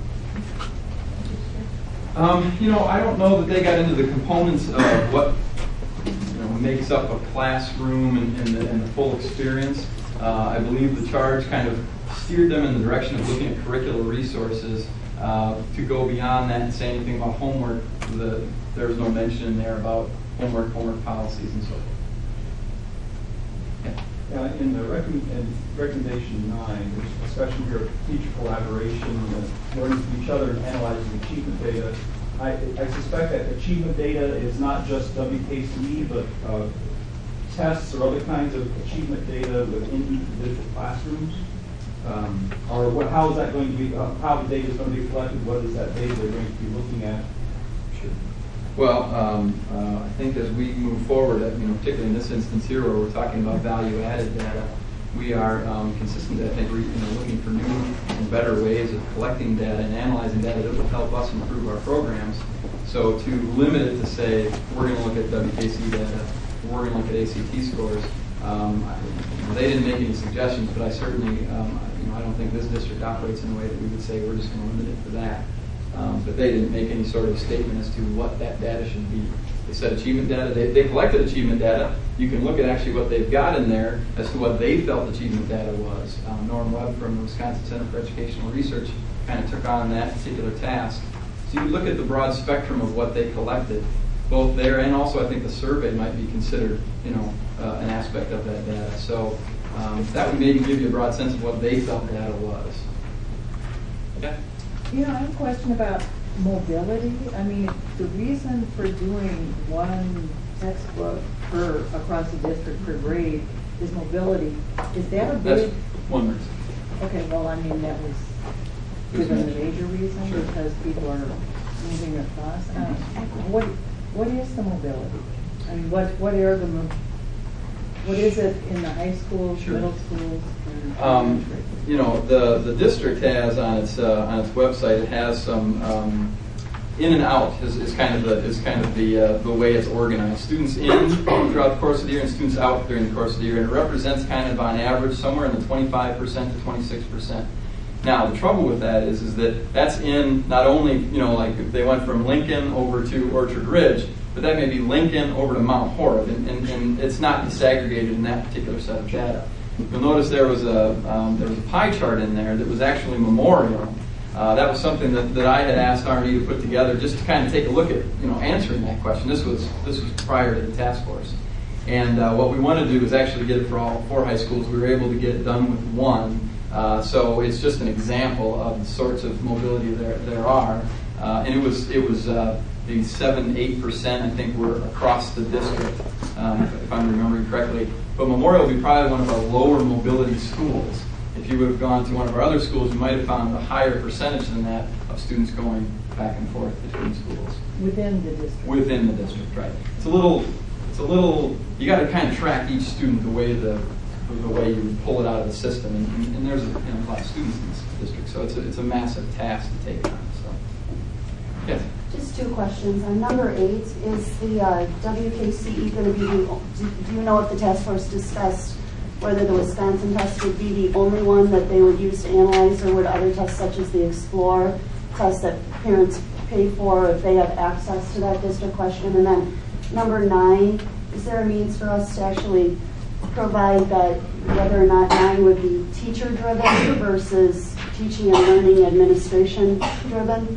district? Um, you know, I don't know that they got into the components of what you know, makes up a classroom and, and, the, and the full experience. Uh, I believe the charge kind of steered them in the direction of looking at curricular resources. Uh, to go beyond that and say anything about homework, the, there's no mention in there about homework, homework policies, and so forth. Yeah. Yeah, in the recommend, in recommendation nine, there's a discussion here of teacher collaboration, and learning from each other and analyzing achievement data. I, I suspect that achievement data is not just W K C E, but uh, tests or other kinds of achievement data within individual classrooms. Um, or what, how is that going to be, uh, how the data is going to be collected, what is that data they're going to be looking at? Sure. Well, um, uh, I think as we move forward, uh, you know, particularly in this instance here where we're talking about value-added data, we are um, consistently, I think, re, you know, looking for new and better ways of collecting data and analyzing data that will help us improve our programs. So to limit it to say, we're going to look at W K C data, we're going to look at A C T scores, um, I, you know, they didn't make any suggestions, but I certainly, um, you know, I don't think this district operates in a way that we would say we're just going to limit it to that. Um, but they didn't make any sort of statement as to what that data should be. They said achievement data. They, they collected achievement data. You can look at actually what they've got in there as to what they felt achievement data was. Um, Norm Webb from the Wisconsin Center for Educational Research kind of took on that particular task. So you look at the broad spectrum of what they collected, both there and also I think the survey might be considered, you know, uh, an aspect of that data. So um, that would maybe give you a broad sense of what they felt data was. Okay. You know, I have a question about mobility. I mean, the reason for doing one textbook per across the district per grade is mobility. Is that a big? That's one reason. Okay, well, I mean, that was given the major reason Sure. because people are moving across. Uh, what what is the mobility? I mean, what what are the mo- what is it in the high schools, Sure. middle schools, and Um, elementary? you know, the, the district has on its uh, on its website, it has some um, in and out is, is kind of the is kind of the uh, the way it's organized. Students in throughout the course of the year and students out during the course of the year, and it represents kind of on average somewhere in the twenty-five percent to twenty-six percent. Now the trouble with that is is that that's in not only, you know, like if they went from Lincoln over to Orchard Ridge, but that may be Lincoln over to Mount Horeb, and, and, and it's not disaggregated in that particular set of data. You'll notice there was a um, there was a pie chart in there that was actually Memorial. Uh, that was something that, that I had asked R and D to put together just to kind of take a look at, you know, answering that question. This was this was prior to the task force, and uh, what we wanted to do was actually get it for all four high schools. We were able to get it done with one, uh, so it's just an example of the sorts of mobility there there are, uh, and it was it was. Uh, The seven, eight percent, I think, were across the district, um, if, if I'm remembering correctly. But Memorial would be probably one of our lower mobility schools. If you would have gone to one of our other schools, you might have found a higher percentage than that of students going back and forth between schools. Within the district. Within the district, right? It's a little, it's a little. You got to kind of track each student the way the, the way you pull it out of the system, and, and, and there's a, you know, a lot of students in this district, so it's a, it's a massive task to take on. So, yes. Just two questions. On number eight, is the uh, W K C E going to be, the, do, do you know if the task force discussed whether the Wisconsin test would be the only one that they would use to analyze, or would other tests such as the Explore test that parents pay for, if they have access to that district question? And then number nine, is there a means for us to actually provide that whether or not nine would be teacher-driven versus teaching and learning administration-driven?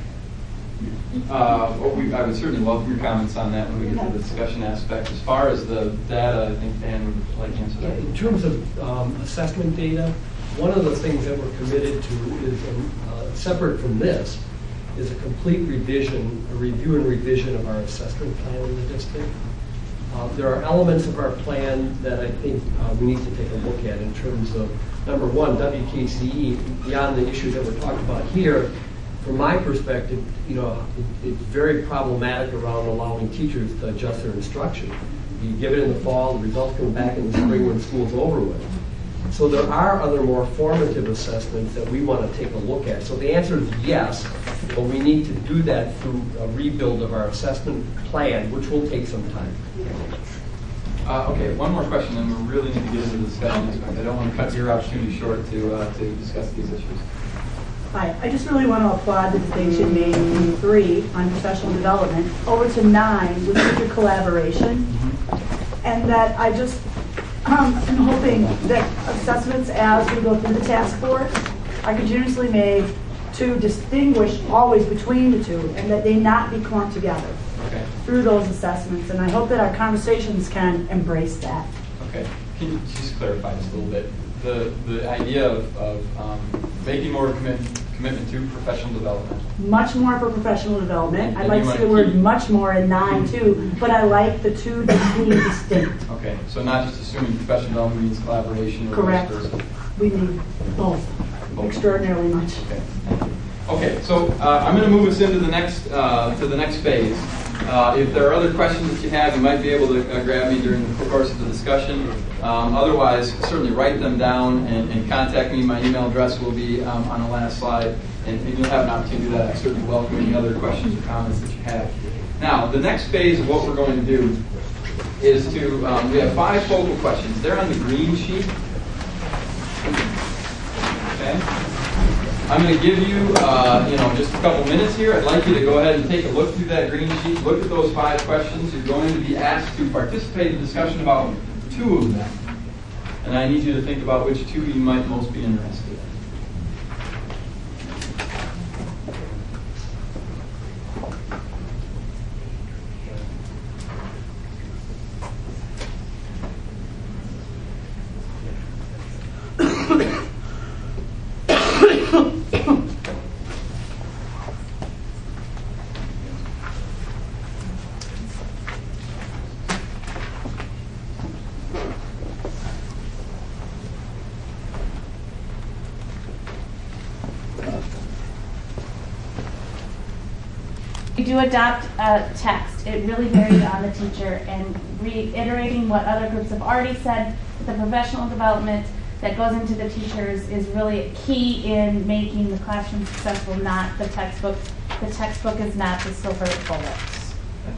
Uh, well, we, I would certainly welcome your comments on that when we get to the discussion aspect. As far as the data, I think Dan would like to answer that. Yeah, in terms of um, assessment data, one of the things that we're committed to is, um, uh, separate from this, is a complete revision, a review and revision of our assessment plan in the district. Uh, there are elements of our plan that I think uh, we need to take a look at in terms of, number one, W K C E, beyond the issues that we're talking about here. From my perspective, you know, it, it's very problematic around allowing teachers to adjust their instruction. You give it in the fall, the results come back in the spring when school's over with. So there are other more formative assessments that we want to take a look at. So the answer is yes, but we need to do that through a rebuild of our assessment plan, which will take some time. Uh, okay, one more question, and we really need to get into the discussion aspect. I don't want to cut your opportunity short to uh, to discuss these issues. Hi, I just really want to applaud the distinction made from three on professional development over to nine with teacher collaboration, mm-hmm. and that I just um, am hoping that assessments as we go through the task force are continuously made to distinguish always between the two, and that they not be clumped together okay. through those assessments. And I hope that our conversations can embrace that. Okay, can you just clarify this a little bit? The the idea of, of um, making more commit, commitment to professional development. Much more for professional development. I'd And like you to see the wanna word keep- much more in nine too, but I like the two that being distinct. Okay, so not just assuming professional development means collaboration or Correct. vice versa. We need both, Both. extraordinarily much. Okay. Okay, so uh, I'm going to move us into the next uh, to the next phase. Uh, if there are other questions that you have, you might be able to uh, grab me during the course of the discussion. Um, otherwise, certainly write them down and, and contact me. My email address will be um, on the last slide, and if you'll have an opportunity to do that, I certainly welcome any other questions or comments that you have. Now, the next phase of what we're going to do is to, um, we have five focal questions. They're on the green sheet. Okay. I'm going to give you, uh, you know, just a couple minutes here. I'd like you to go ahead and take a look through that green sheet. Look at those five questions. You're going to be asked to participate in the discussion about two of them. And I need you to think about which two you might most be interested in. We do adopt a text. It really varies on the teacher, and reiterating what other groups have already said, the professional development that goes into the teachers is really key in making the classroom successful, not the textbook. The textbook is not the silver bullets.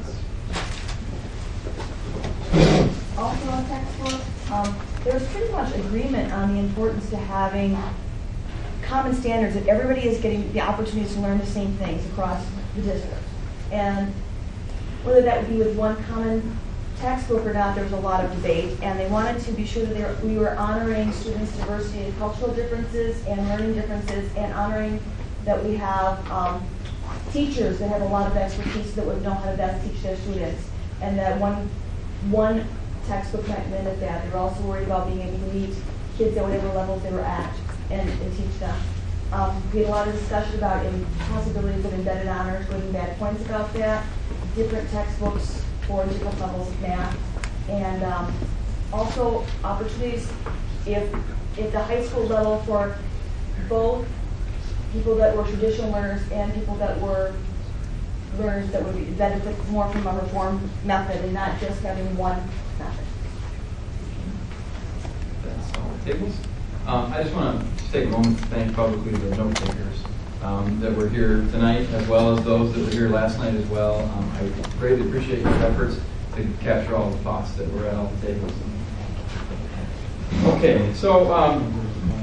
Also on textbook, um, there's pretty much agreement on the importance to having common standards, that everybody is getting the opportunity to learn the same things across the district. And whether that would be with one common textbook or not, there was a lot of debate, and they wanted to be sure that they were, we were honoring students' diversity and cultural differences and learning differences, and honoring that we have um, teachers that have a lot of expertise that would know how to best teach their students, and that one one textbook might limit that. They were also worried about being able to meet kids at whatever levels they were at and, and teach them. Um, we had a lot of discussion about in possibilities of embedded honors, good and bad points about that, different textbooks for different levels of math, and um, also opportunities if if the high school level for both people that were traditional learners and people that were learners that would be benefit more from a reform method and not just having one method. That's all the tables. Um, I just want to take a moment to thank publicly the note takers um, that were here tonight, as well as those that were here last night as well. Um, I greatly appreciate your efforts to capture all the thoughts that were at all the tables. Okay, so um,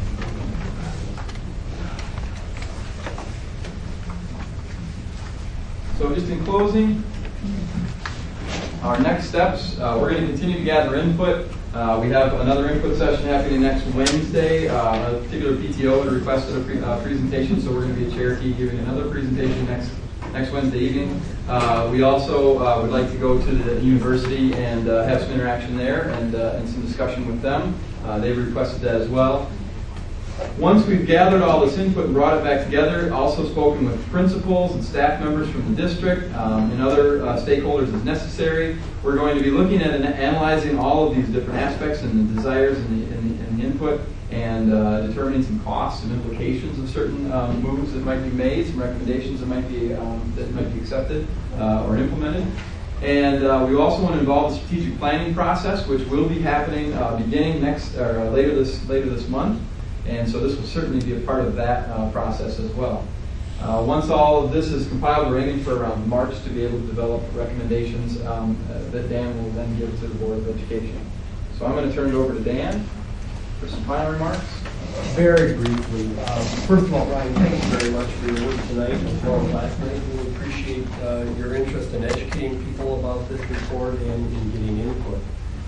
so just in closing, our next steps, uh, we're going to continue to gather input. Uh, we have another input session happening next Wednesday. Uh, a particular P T O had requested a pre uh, presentation, so we're going to be at Cherokee giving another presentation next next Wednesday evening. Uh, we also uh, would like to go to the university and uh, have some interaction there and, uh, and some discussion with them. Uh, they've requested that as well. Once we've gathered all this input and brought it back together, also spoken with principals and staff members from the district um, and other uh, stakeholders as necessary, we're going to be looking at and analyzing all of these different aspects and the desires and the, and the, and the input, and uh, determining some costs and implications of certain um, moves that might be made, some recommendations that might be um, that might be accepted uh, or implemented. And uh, we also want to involve the strategic planning process, which will be happening uh, beginning next or uh, later this later this month. And so this will certainly be a part of that uh, process as well. Uh, once all of this is compiled, we're aiming for around March to be able to develop recommendations um, uh, that Dan will then give to the Board of Education. So I'm going to turn it over to Dan for some final remarks. Very briefly, uh, first of all, Ryan, thank you very much for your work tonight as well as last night. We appreciate uh, your interest in educating people about this report and in getting input.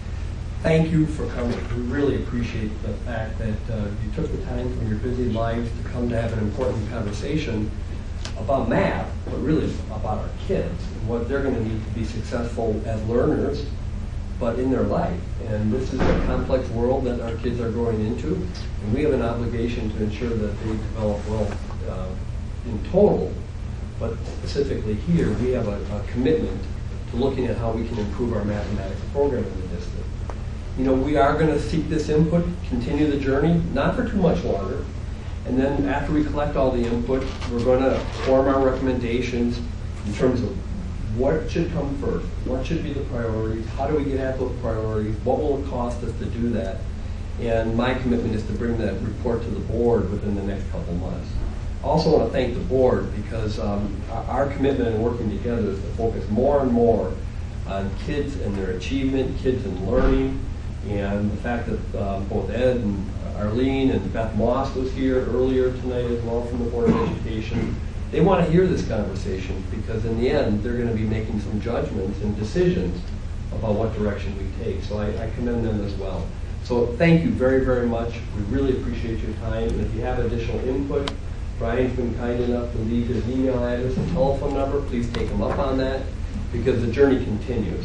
Thank you for coming. We really appreciate the fact that uh, you took the time from your busy lives to come to have an important conversation about math, but really about our kids and what they're going to need to be successful as learners, but in their life. And this is a complex world that our kids are growing into, and we have an obligation to ensure that they develop well uh, in total, but specifically here, we have a, a commitment to looking at how we can improve our mathematics program in the district. You know, we are going to seek this input, continue the journey, not for too much longer, and then after we collect all the input, we're going to form our recommendations in terms of what should come first, what should be the priorities, how do we get at those priorities, what will it cost us to do that, and my commitment is to bring that report to the board within the next couple months. I also want to thank the board because um, our commitment in working together is to focus more and more on kids and their achievement, kids and learning, and the fact that um, both Ed and Arlene and Beth Moss was here earlier tonight as well from the Board of Education. They want to hear this conversation because in the end, they're going to be making some judgments and decisions about what direction we take. So I, I commend them as well. So thank you very, very much. We really appreciate your time. And if you have additional input, Brian's been kind enough to leave his email address and telephone number. Please take him up on that because the journey continues.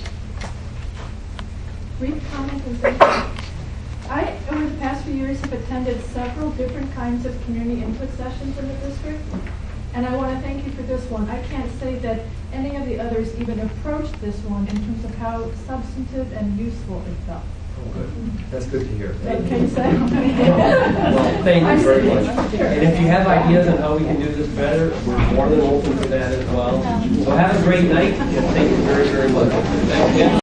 Brief comment and thank you. I, over the past few years, have attended several different kinds of community input sessions in the district, and I want to thank you for this one. I can't say that any of the others even approached this one in terms of how substantive and useful it felt. Oh, good. That's good to hear. Thank Can you say? Well, thank you very much. And if you have ideas on how we can do this better, we're more than open for that as well. So have a great night, and thank you very, very much. Thank you.